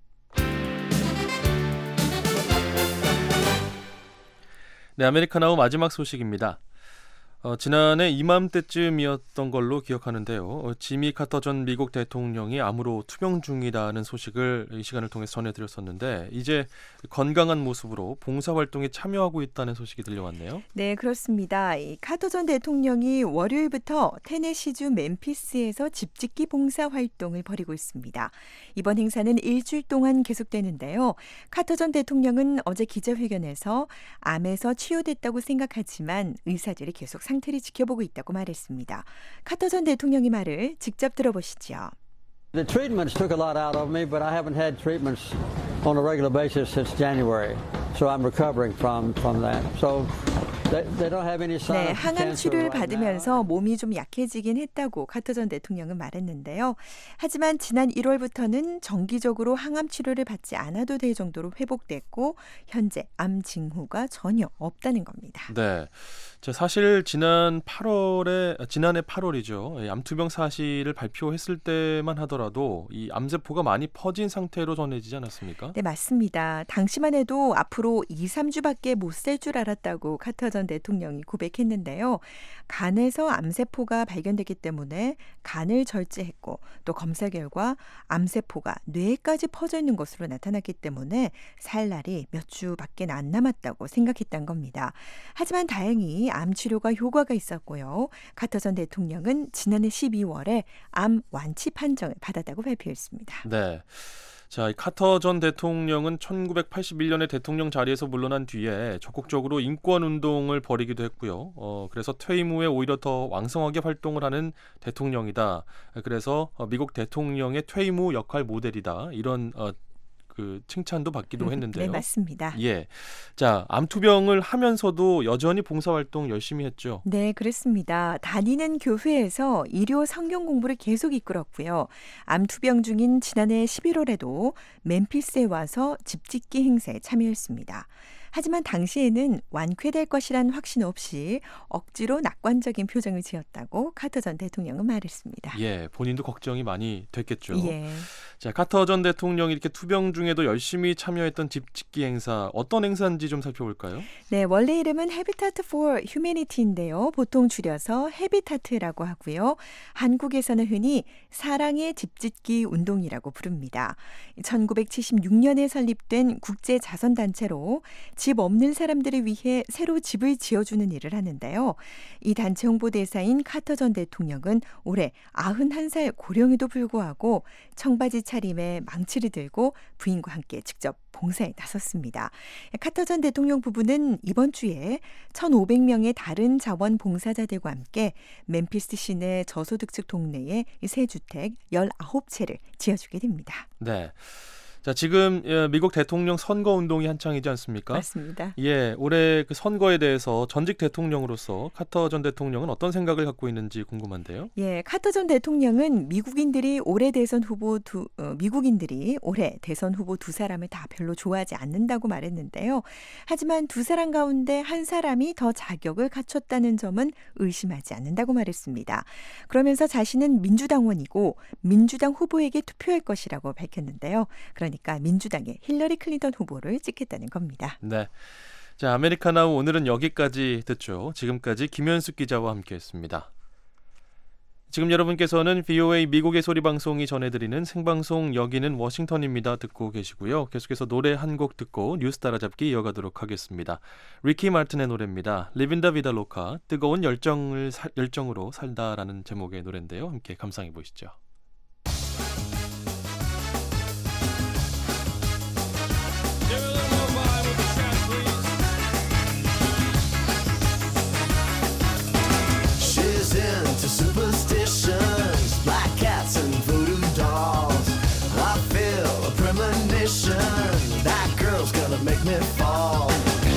네, 아메리카나우 마지막 소식입니다. 어, 지난해 이맘때쯤이었던 걸로 기억하는데요. 어, 지미 카터 전 미국 대통령이 암으로 투병 중이라는 소식을 이 시간을 통해 전해드렸었는데 이제 건강한 모습으로 봉사활동에 참여하고 있다는 소식이 들려왔네요. 네, 그렇습니다. 이 카터 전 대통령이 월요일부터 테네시주 멤피스에서 집짓기 봉사활동을 벌이고 있습니다. 이번 행사는 일주일 동안 계속되는데요. 카터 전 대통령은 어제 기자회견에서 암에서 치유됐다고 생각하지만 의사들이 계속 상태를 지켜보고 있다고 말했습니다. 카터 전 대통령의 말을 직접 들어보시죠. The treatments took a lot out of me, but I haven't had treatments on a regular basis since January. So I'm recovering from from that. So they, they don't have any sign 네, of 항암 cancer 치료를 right 받으면서 now. 몸이 좀 약해지긴 했다고 카터 전 대통령은 말했는데요. 하지만 지난 일월부터는 정기적으로 항암 치료를 받지 않아도 될 정도로 회복됐고 현재 암 징후가 전혀 없다는 겁니다. 네. 자, 사실 지난 팔월에 지난해 팔월이죠. 암투병 사실을 발표했을 때만 하더라도 이 암세포가 많이 퍼진 상태로 전해지지 않았습니까? 네, 맞습니다. 당시만 해도 앞으로 이, 삼 주밖에 못 살 줄 알았다고 카터 전 대통령이 고백했는데요. 간에서 암세포가 발견됐기 때문에 간을 절제했고 또 검사 결과 암세포가 뇌까지 퍼져 있는 것으로 나타났기 때문에 살 날이 몇 주밖에 안 남았다고 생각했던 겁니다. 하지만 다행히 암 치료가 효과가 있었고요. 카터 전 대통령은 지난해 십이월에 암 완치 판정을 받았다고 발표했습니다. 네. 자, 이 카터 전 대통령은 천구백팔십일 년에 대통령 자리에서 물러난 뒤에 적극적으로 인권 운동을 벌이기도 했고요. 어, 그래서 퇴임 후에 오히려 더 왕성하게 활동을 하는 대통령이다. 그래서 미국 대통령의 퇴임 후 역할 모델이다. 이런 어, 그 칭찬도 받기도 했는데요. 네, 맞습니다. 예. 자, 암투병을 하면서도 여전히 봉사활동 열심히 했죠. 네, 그렇습니다. 다니는 교회에서 일요 성경 공부를 계속 이끌었고요. 암투병 중인 지난해 십일월에도 멤피스에 와서 집짓기 행사에 참여했습니다. 하지만 당시에는 완쾌될 것이란 확신 없이 억지로 낙관적인 표정을 지었다고 카터 전 대통령은 말했습니다. 예, 본인도 걱정이 많이 됐겠죠. 예. 자, 카터 전 대통령이 이렇게 투병 중에도 열심히 참여했던 집짓기 행사, 어떤 행사인지 좀 살펴볼까요? 네, 원래 이름은 Habitat for Humanity인데요. 보통 줄여서 헤비타트라고 하고요. 한국에서는 흔히 사랑의 집짓기 운동이라고 부릅니다. 천구백칠십육 년에 설립된 국제 자선단체로 집 없는 사람들을 위해 새로 집을 지어주는 일을 하는데요. 이 단체 홍보대사인 카터 전 대통령은 올해 아흔한 살 고령에도 불구하고 청바지 차림에 망치를 들고 부인과 함께 직접 봉사에 나섰습니다. 카터 전 대통령 부부는 이번 주에 천오백 명의 다른 자원봉사자들과 함께 멤피스 시내 저소득층 동네에 새 주택 열아홉 채를 지어주게 됩니다. 네. 자, 지금 미국 대통령 선거 운동이 한창이지 않습니까? 맞습니다. 예, 올해 그 선거에 대해서 전직 대통령으로서 카터 전 대통령은 어떤 생각을 갖고 있는지 궁금한데요. 예, 카터 전 대통령은 미국인들이 올해 대선 후보 두 어, 미국인들이 올해 대선 후보 두 사람을 다 별로 좋아하지 않는다고 말했는데요. 하지만 두 사람 가운데 한 사람이 더 자격을 갖췄다는 점은 의심하지 않는다고 말했습니다. 그러면서 자신은 민주당원이고 민주당 후보에게 투표할 것이라고 밝혔는데요. 그러니까 민주당의 힐러리 클린턴 후보를 찍겠다는 겁니다. 네. 자, 아메리카나우 오늘은 여기까지 듣죠. 지금까지 김현숙 기자와 함께했습니다. 지금 여러분께서는 브이오에이 미국의 소리 방송이 전해드리는 생방송 여기는 워싱턴입니다 듣고 계시고요. 계속해서 노래 한 곡 듣고 뉴스 따라잡기 이어가도록 하겠습니다. 리키 마틴의 노래입니다. Live in the Vida Loca, 뜨거운 열정을 사, 열정으로 살다라는 제목의 노래인데요. 함께 감상해 보시죠. Superstitions, black cats and voodoo dolls. I feel a premonition that girl's gonna make me fall.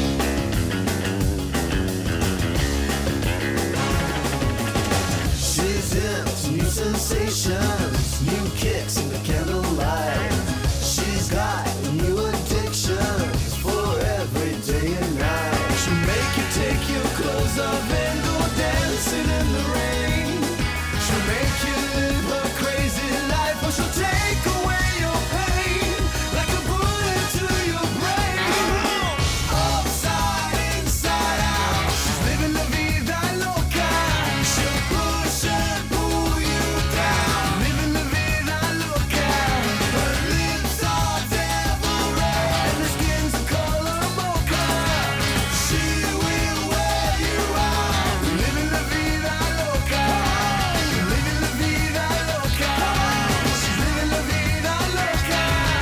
She's into new sensations, new kicks in the candlelight. She's got new addictions for every day and night. She'll make you take your clothes off and go dancing in the rain. She'll make you live her crazy life, or she'll take away your pain like a bullet to your brain. Upside, inside out, she's living la vida loca. She'll push and pull you down, living la vida loca. Her lips are devil red and her skin's the color mocha. She will wear you out, living la vida loca. Living la vida loca. She's living la vida loca.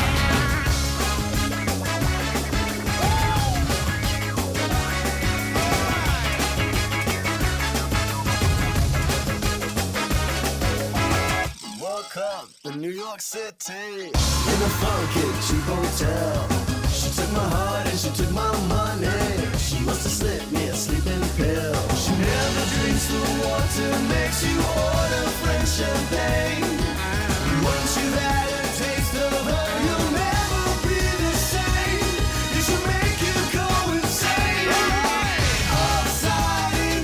Woke up in New York City in a funky cheap hotel. She took my heart and she took my money. She must have slipped me a sleeping pill. She never drinks the water, makes you order French champagne. Once you've had a taste of her, you'll never be the same. You should make you go insane. Upside,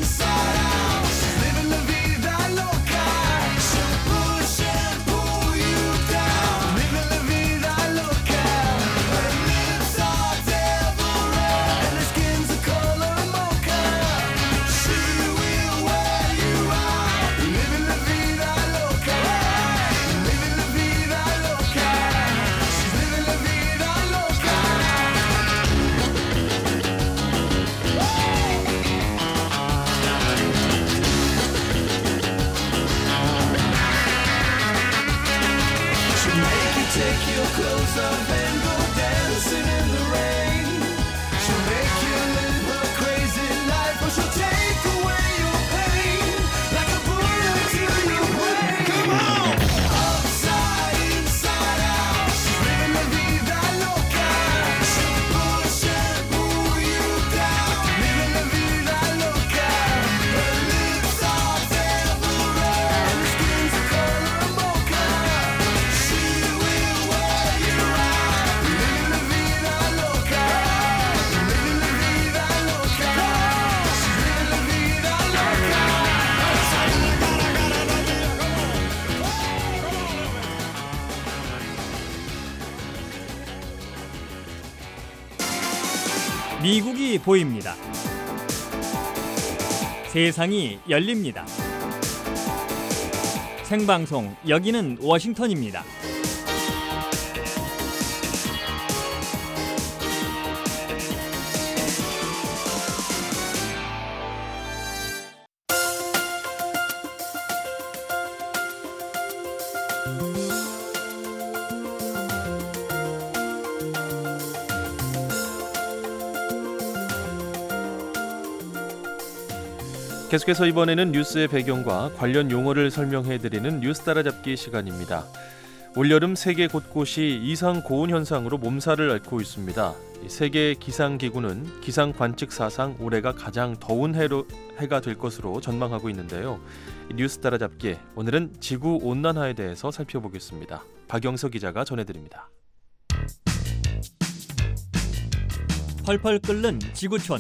take your clothes off and go dancing in the rain. She'll make you live a crazy life, or she'll take away your pain like a bullet to your brain. Come on! Upside, inside out, she's living la vida loca. She'll push and pull you down, living la vida loca. Her lips are devil red, her skin's the color of mocha. She will wear you out, living la vida loca, living la vida loca. She's living la vida loca. 미국이 보입니다. 세상이 열립니다. 생방송 여기는 워싱턴입니다. 계속해서 이번에는 뉴스의 배경과 관련 용어를 설명해드리는 뉴스 따라잡기 시간입니다. 올여름 세계 곳곳이 이상 고온 현상으로 몸살을 앓고 있습니다. 세계 기상기구는 기상 관측 사상 올해가 가장 더운 해로, 해가 될 것으로 전망하고 있는데요. 뉴스 따라잡기 오늘은 지구 온난화에 대해서 살펴보겠습니다. 박영서 기자가 전해드립니다. 펄펄 끓는 지구촌.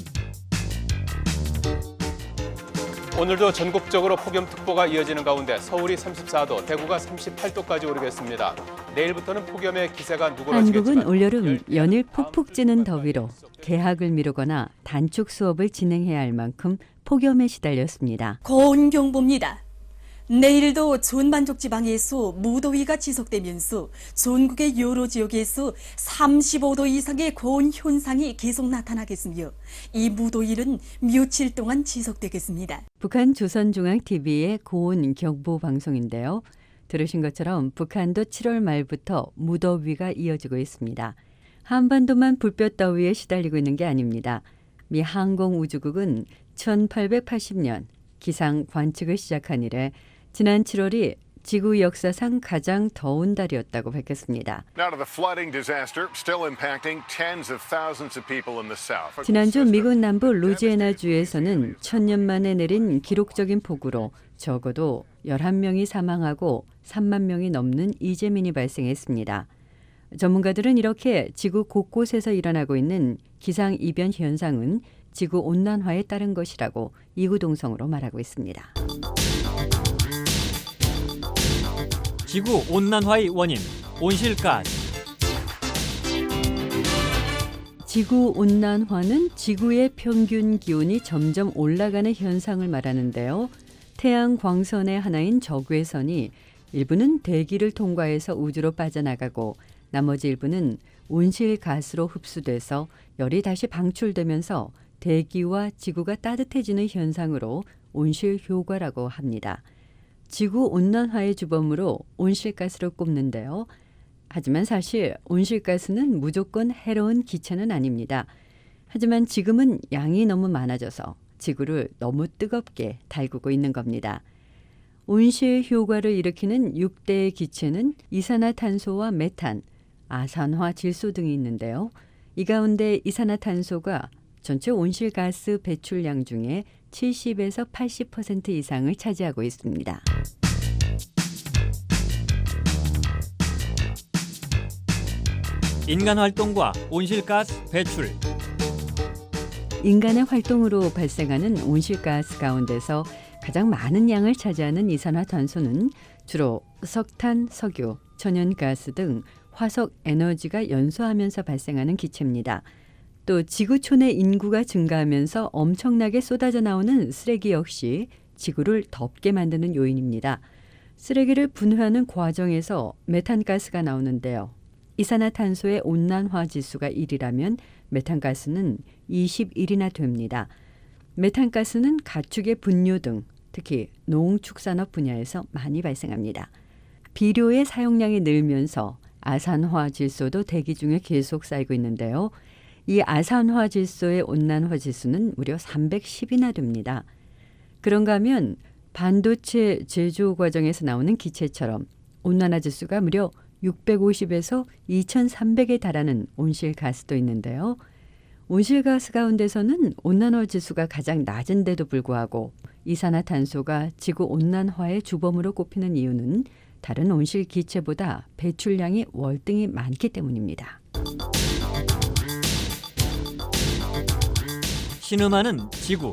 오늘도 전국적으로 폭염특보가 이어지는 가운데 서울이 삼십사 도, 대구가 삼십팔 도까지 오르겠습니다. 내일부터는 폭염의 기세가 누그러지겠지만 한국은 올여름 연일 푹푹 찌는 더위로 개학을 미루거나 단축 수업을 진행해야 할 만큼 폭염에 시달렸습니다. 고온 경보입니다. 내일도 전반적 지방에서 무더위가 지속되면서 전국의 여러 지역에서 삼십오 도 이상의 고온 현상이 계속 나타나겠으며 이 무더위는 며칠 동안 지속되겠습니다. 북한 조선중앙티비의 고온 경보 방송인데요. 들으신 것처럼 북한도 칠월 말부터 무더위가 이어지고 있습니다. 한반도만 불볕더위에 시달리고 있는 게 아닙니다. 미 항공우주국은 천팔백팔십 년 기상 관측을 시작한 이래 지난 칠월이 지구 역사상 가장 더운 달이었다고 밝혔습니다. 지난주 미국 남부 루지애나주에서는 천년 만에 내린 기록적인 폭우로 적어도 열한 명이 사망하고 삼만 명이 넘는 이재민이 발생했습니다. 전문가들은 이렇게 지구 곳곳에서 일어나고 있는 기상이변 현상은 지구 온난화에 따른 것이라고 이구동성으로 말하고 있습니다. 지구 온난화의 원인, 온실가스. 지구 온난화는 지구의 평균 기온이 점점 올라가는 현상을 말하는데요. 태양 광선의 하나인 적외선이 일부는 대기를 통과해서 우주로 빠져나가고 나머지 일부는 온실가스로 흡수돼서 열이 다시 방출되면서 대기와 지구가 따뜻해지는 현상으로 온실효과라고 합니다. 지구 온난화의 주범으로 온실가스를 꼽는데요. 하지만 사실 온실가스는 무조건 해로운 기체는 아닙니다. 하지만 지금은 양이 너무 많아져서 지구를 너무 뜨겁게 달구고 있는 겁니다. 온실효과를 일으키는 육 대의 기체는 이산화탄소와 메탄, 아산화 질소 등이 있는데요. 이 가운데 이산화탄소가 전체 온실가스 배출량 중에 칠십에서 팔십 퍼센트 이상을 차지하고 있습니다. 인간 활동과 온실가스 배출. 인간의 활동으로 발생하는 온실가스 가운데서 가장 많은 양을 차지하는 이산화탄소는 주로 석탄, 석유, 천연가스 등 화석 에너지가 연소하면서 발생하는 기체입니다. 또 지구촌의 인구가 증가하면서 엄청나게 쏟아져 나오는 쓰레기 역시 지구를 덥게 만드는 요인입니다. 쓰레기를 분해하는 과정에서 메탄가스가 나오는데요. 이산화탄소의 온난화 지수가 일이라면 메탄가스는 이십일이나 됩니다. 메탄가스는 가축의 분뇨 등 특히 농축산업 분야에서 많이 발생합니다. 비료의 사용량이 늘면서 아산화 질소도 대기 중에 계속 쌓이고 있는데요. 이 아산화 질소의 온난화 지수는 무려 삼백십이나 됩니다. 그런가 하면 반도체 제조 과정에서 나오는 기체처럼 온난화 지수가 무려 육백오십에서 이천삼백에 달하는 온실가스도 있는데요. 온실가스 가운데서는 온난화 지수가 가장 낮은데도 불구하고 이산화탄소가 지구 온난화의 주범으로 꼽히는 이유는 다른 온실 기체보다 배출량이 월등히 많기 때문입니다. 신음하는 지구.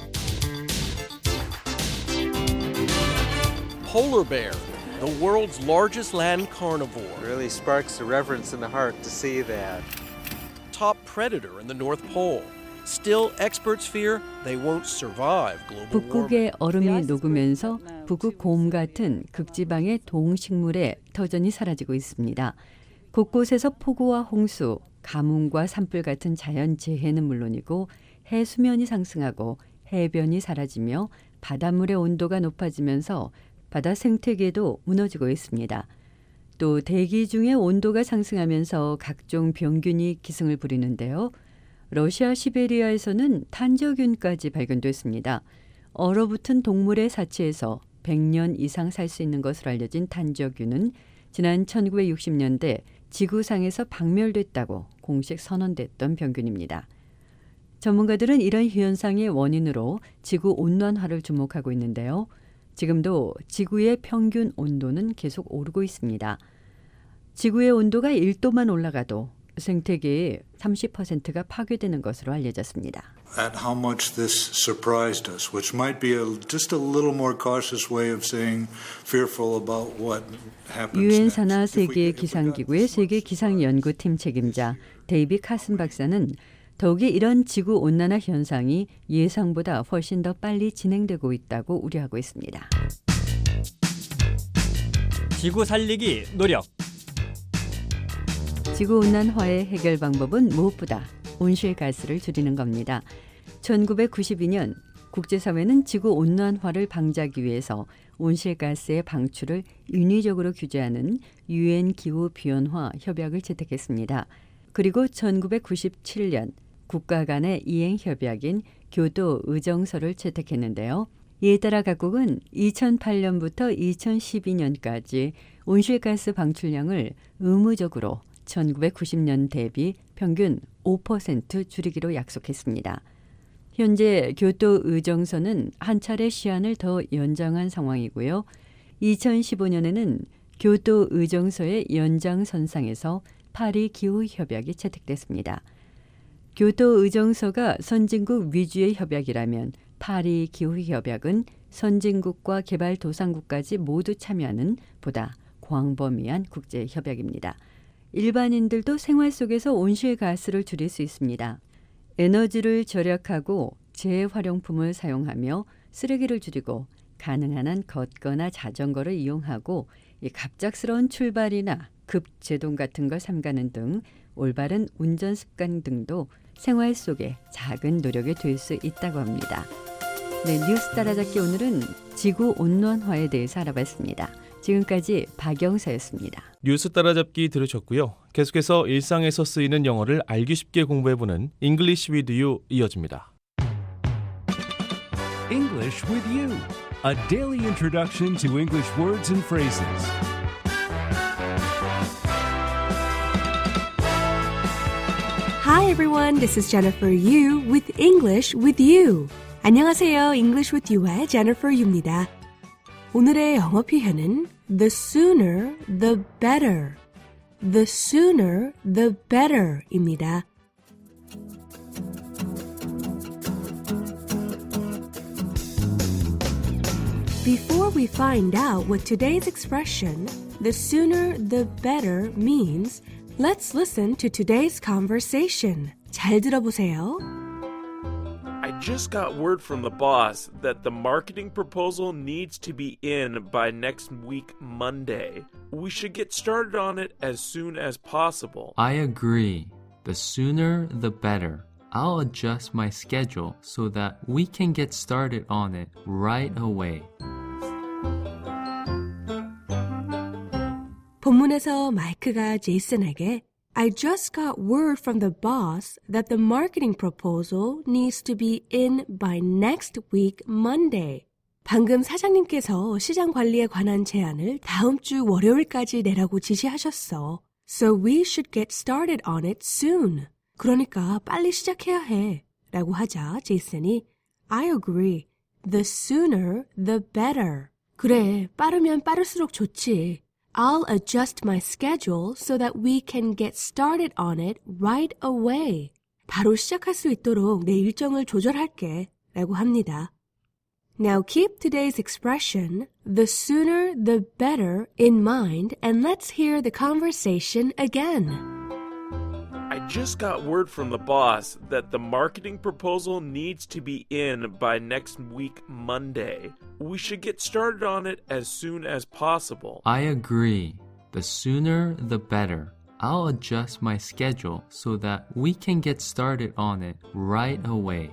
Polar bear, the world's largest land carnivore. It really sparks the reverence in the heart to see that. Top predator in the North Pole. Still, experts fear they won't survive global warming. 북극의 얼음이 녹으면서 북극 곰 같은 극지방의 동식물의 터전이 사라지고 있습니다. 곳곳에서 폭우와 홍수, 가뭄과 산불 같은 자연 재해는 물론이고 해수면이 상승하고 해변이 사라지며 바닷물의 온도가 높아지면서 바다 생태계도 무너지고 있습니다. 또 대기 중의 온도가 상승하면서 각종 병균이 기승을 부리는데요. 러시아 시베리아에서는 탄저균까지 발견됐습니다. 얼어붙은 동물의 사체에서 백 년 이상 살 수 있는 것으로 알려진 탄저균은 지난 천구백육십 년대 지구상에서 박멸됐다고 공식 선언됐던 병균입니다. 전문가들은 이런 현상의 원인으로 지구 온난화를 주목하고 있는데요. 지금도 지구의 평균 온도는 계속 오르고 있습니다. 지구의 온도가 일 도만 올라가도 생태계의 삼십 퍼센트가 파괴되는 것으로 알려졌습니다. At how much this surprised us, which might be a, just a little more cautious way of saying fearful about what happens. 유엔 산하 세계 기상기구의 세계 기상 연구팀 책임자 데이비 카슨 박사는 더욱이 이런 지구 온난화 현상이 예상보다 훨씬 더 빨리 진행되고 있다고 우려하고 있습니다. 지구 살리기 노력. 지구온난화의 해결 방법은 무엇보다 온실가스를 줄이는 겁니다. 천구백구십이 년 국제사회는 지구온난화를 방지하기 위해서 온실가스의 방출을 인위적으로 규제하는 유엔 기후변화 협약을 채택했습니다. 그리고 천구백구십칠 년 국가 간의 이행 협약인 교도 의정서를 채택했는데요. 이에 따라 각국은 이천팔 년부터 이천십이 년까지 온실가스 방출량을 의무적으로 천구백구십 년 대비 평균 오 퍼센트 줄이기로 약속했습니다. 현재 교도 의정서는 한 차례 시한을 더 연장한 상황이고요. 이천십오 년에는 교도 의정서의 연장선상에서 파리 기후협약이 채택됐습니다. 교도 의정서가 선진국 위주의 협약이라면 파리 기후협약은 선진국과 개발도상국까지 모두 참여하는 보다 광범위한 국제협약입니다. 일반인들도 생활 속에서 온실가스를 줄일 수 있습니다. 에너지를 절약하고 재활용품을 사용하며 쓰레기를 줄이고 가능한 한 걷거나 자전거를 이용하고 이 갑작스러운 출발이나 급제동 같은 걸 삼가는 등 올바른 운전 습관 등도 생활 속에 작은 노력이 될 수 있다고 합니다. 네, 뉴스 따라잡기 오늘은 지구 온난화에 대해서 알아봤습니다. 지금까지 박영사였습니다. 뉴스 따라잡기 들으셨고요. 계속해서 일상에서 쓰이는 영어를 알기 쉽게 공부해보는 English with You 이어집니다. English with You, a daily introduction to English words and phrases. Hi everyone, this is Jennifer Yu with English with You. 안녕하세요, English with You의 Jennifer Yu입니다. 오늘의 영어 표현은 the sooner the better. The sooner the better입니다. Before we find out what today's expression, the sooner the better means, let's listen to today's conversation. 잘 들어보세요. I just got word from the boss that the marketing proposal needs to be in by next week Monday. We should get started on it as soon as possible. I agree. The sooner the better. I'll adjust my schedule so that we can get started on it right away. 본문에서 마이크가 제이슨에게 I just got word from the boss that the marketing proposal needs to be in by next week Monday. 방금 사장님께서 시장 관리에 관한 제안을 다음 주 월요일까지 내라고 지시하셨어. So we should get started on it soon. 그러니까 빨리 시작해야 해. 라고 하자 제이슨이 I agree. The sooner the better. 그래, 빠르면 빠를수록 좋지. I'll adjust my schedule so that we can get started on it right away. 바로 시작할 수 있도록 내 일정을 조절할게. 라고 합니다. Now keep today's expression, the sooner the better, in mind and let's hear the conversation again. I just got word from the boss that the marketing proposal needs to be in by next week Monday. We should get started on it as soon as possible. I agree. The sooner the better. I'll adjust my schedule so that we can get started on it right away.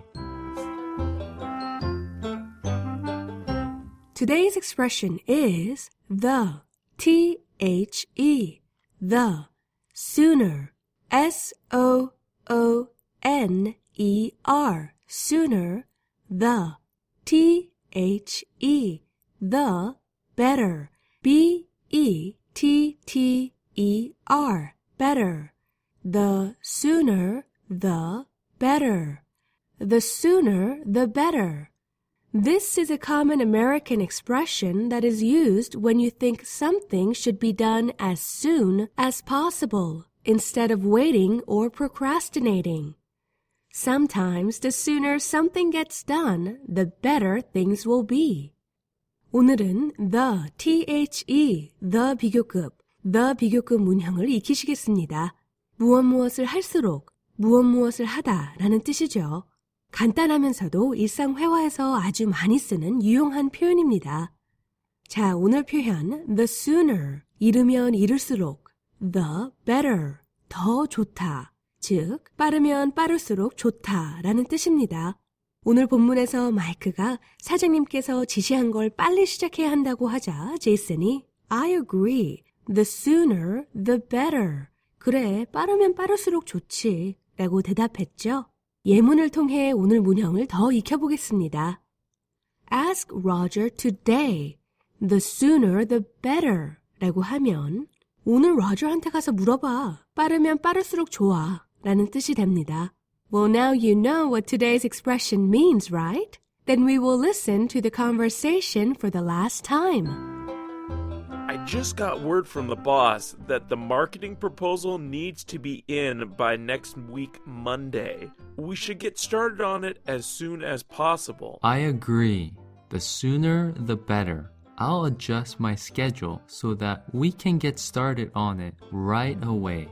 Today's expression is the, T H E, the, sooner, S O O N E R, sooner, the, T H E, the, better, B E T T E R, better, the sooner, the better, the sooner, the better. This is a common American expression that is used when you think something should be done as soon as possible, instead of waiting or procrastinating. Sometimes the sooner something gets done, the better things will be. 오늘은 the, the, the 비교급, the 비교급 문형을 익히시겠습니다. 무엇 무엇을 할수록, 무엇 무엇을 하다 라는 뜻이죠. 간단하면서도 일상 회화에서 아주 많이 쓰는 유용한 표현입니다. 자, 오늘 표현 the sooner, 이르면 이를수록, the better, 더 좋다, 즉 빠르면 빠를수록 좋다 라는 뜻입니다. 오늘 본문에서 마이크가 사장님께서 지시한 걸 빨리 시작해야 한다고 하자 제이슨이 I agree, the sooner the better. 그래, 빠르면 빠를수록 좋지 라고 대답했죠. 예문을 통해 오늘 문형을 더 익혀보겠습니다. Ask Roger today. The sooner the better. 라고 하면 오늘 로저한테 가서 물어봐. 빠르면 빠를수록 좋아. 라는 뜻이 됩니다. Well, now you know what today's expression means, right? Then we will listen to the conversation for the last time. I just got word from the boss that the marketing proposal needs to be in by next week Monday. We should get started on it as soon as possible. I agree. The sooner the better. I'll adjust my schedule so that we can get started on it right away.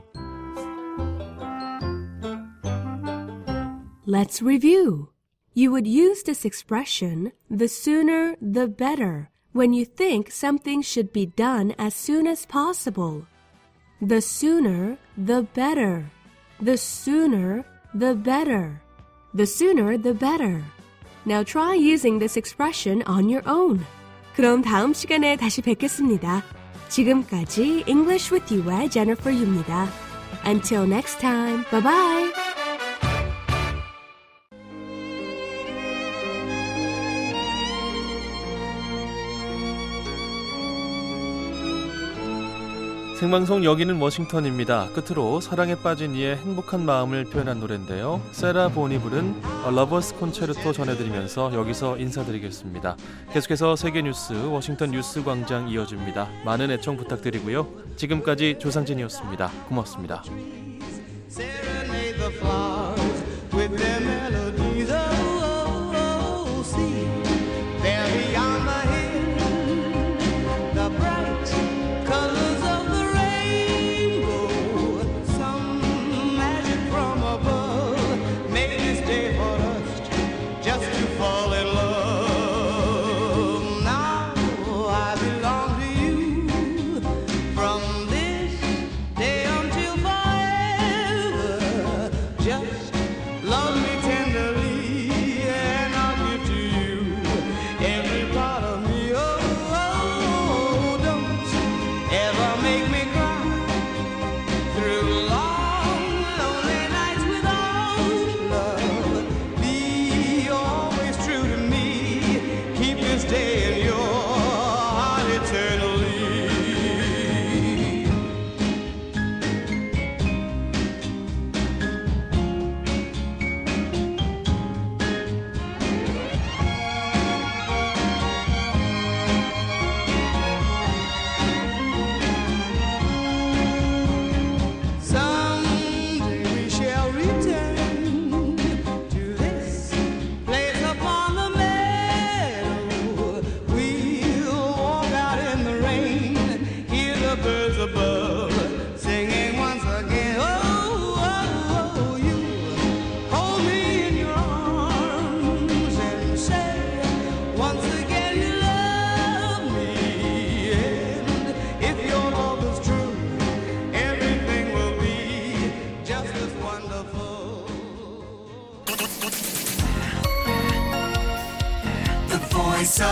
Let's review. You would use this expression, the sooner the better, when you think something should be done as soon as possible. The sooner, the better. The sooner, the better. The sooner, the better. Now try using this expression on your own. 그럼 다음 시간에 다시 뵙겠습니다. 지금까지 English with You의 Jennifer Yu입니다. Until next time, bye-bye. 생방송 여기는 워싱턴입니다. 끝으로 사랑에 빠진 이의 행복한 마음을 표현한 노래인데요. 세라 본이 부른 A Lover's Concerto 전해드리면서 여기서 인사드리겠습니다. 계속해서 세계 뉴스 워싱턴 뉴스 광장 이어집니다. 많은 애청 부탁드리고요. 지금까지 조상진이었습니다. 고맙습니다. Love me tenderly.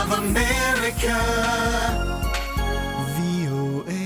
of America. 브이오에이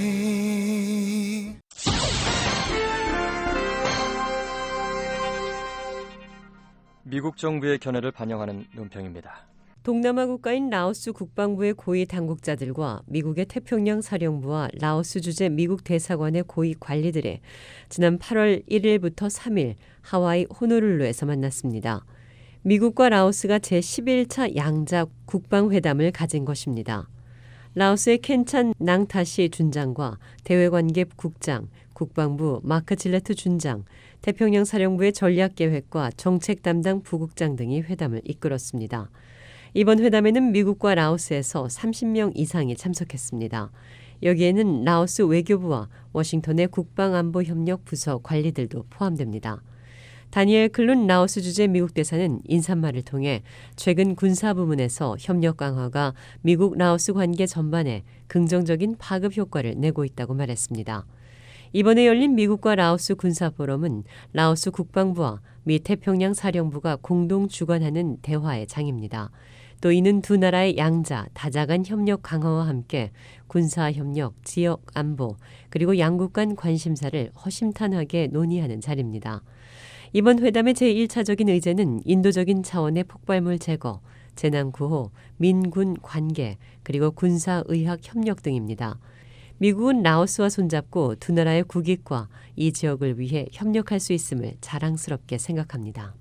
미국 정부의 견해를 반영하는 논평입니다. 동남아 국가인 라오스 국방부의 고위 당국자들과 미국의 태평양 사령부와 라오스 주재 미국 대사관의 고위 관리들이 지난 팔월 일일부터 삼일 하와이 호놀룰루에서 만났습니다. 미국과 라오스가 제십일 차 양자 국방회담을 가진 것입니다. 라오스의 켄찬 낭타시 준장과 대외관계 국장, 국방부 마크 질레트 준장, 태평양 사령부의 전략계획과 정책 담당 부국장 등이 회담을 이끌었습니다. 이번 회담에는 미국과 라오스에서 삼십 명 이상이 참석했습니다. 여기에는 라오스 외교부와 워싱턴의 국방안보협력 부서 관리들도 포함됩니다. 다니엘 클룬 라오스 주재 미국 대사는 인사말을 통해 최근 군사 부문에서 협력 강화가 미국 라오스 관계 전반에 긍정적인 파급 효과를 내고 있다고 말했습니다. 이번에 열린 미국과 라오스 군사 포럼은 라오스 국방부와 미 태평양 사령부가 공동 주관하는 대화의 장입니다. 또 이는 두 나라의 양자, 다자간 협력 강화와 함께 군사협력, 지역 안보, 그리고 양국 간 관심사를 허심탄회하게 논의하는 자리입니다. 이번 회담의 제일 차적인 의제는 인도적인 차원의 폭발물 제거, 재난구호, 민군 관계, 그리고 군사의학 협력 등입니다. 미국은 라오스와 손잡고 두 나라의 국익과 이 지역을 위해 협력할 수 있음을 자랑스럽게 생각합니다.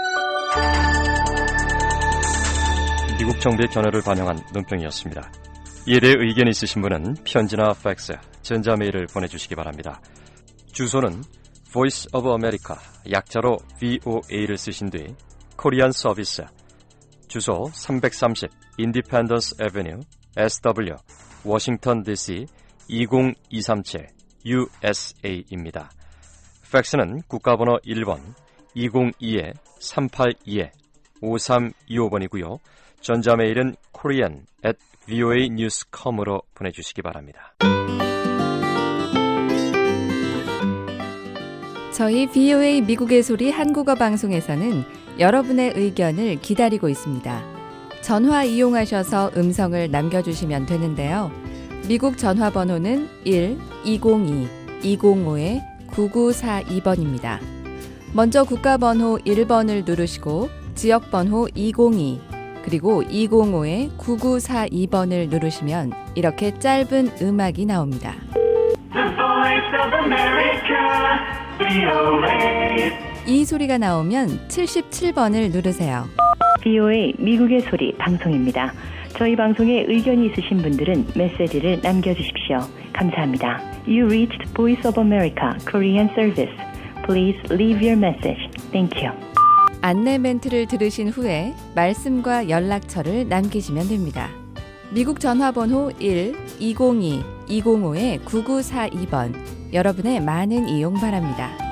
미국 정부의 견해를 반영한 논평이었습니다. 이에 대해 의견 있으신 분은 편지나 팩스, 전자메일을 보내주시기 바랍니다. 주소는 Voice of America, 약자로 브이오에이를 쓰신 뒤 코리안 서비스, 주소 삼백삼십 Independence Avenue, 에스더블유, 워싱턴 디씨 이공이삼칠 유에스에이입니다. 팩스는 국가번호 일 번 이공이 삼팔이 오삼이오 번이고요. 전자메일은 korean at 브이오에이 뉴스 닷 컴으로 보내주시기 바랍니다. 저희 브이오에이 미국의 소리 한국어 방송에서는 여러분의 의견을 기다리고 있습니다. 전화 이용하셔서 음성을 남겨주시면 되는데요. 미국 전화번호는 일 이공이 이공오 구구사이 번입니다. 먼저 국가번호 일 번을 누르시고 지역번호 이공이 그리고 이공오 구구사이 번을 누르시면 이렇게 짧은 음악이 나옵니다. 이 소리가 나오면 칠십칠 번을 누르세요. 브이오에이 미국의 소리 방송입니다. 저희 방송에 의견이 있으신 분들은 메시지를 남겨주십시오. 감사합니다. You reached Voice of America Korean Service. Please leave your message. Thank you. 안내 멘트를 들으신 후에 말씀과 연락처를 남기시면 됩니다. 미국 전화번호 일 이공이 이공오 구구사이 번 여러분의 많은 이용 바랍니다.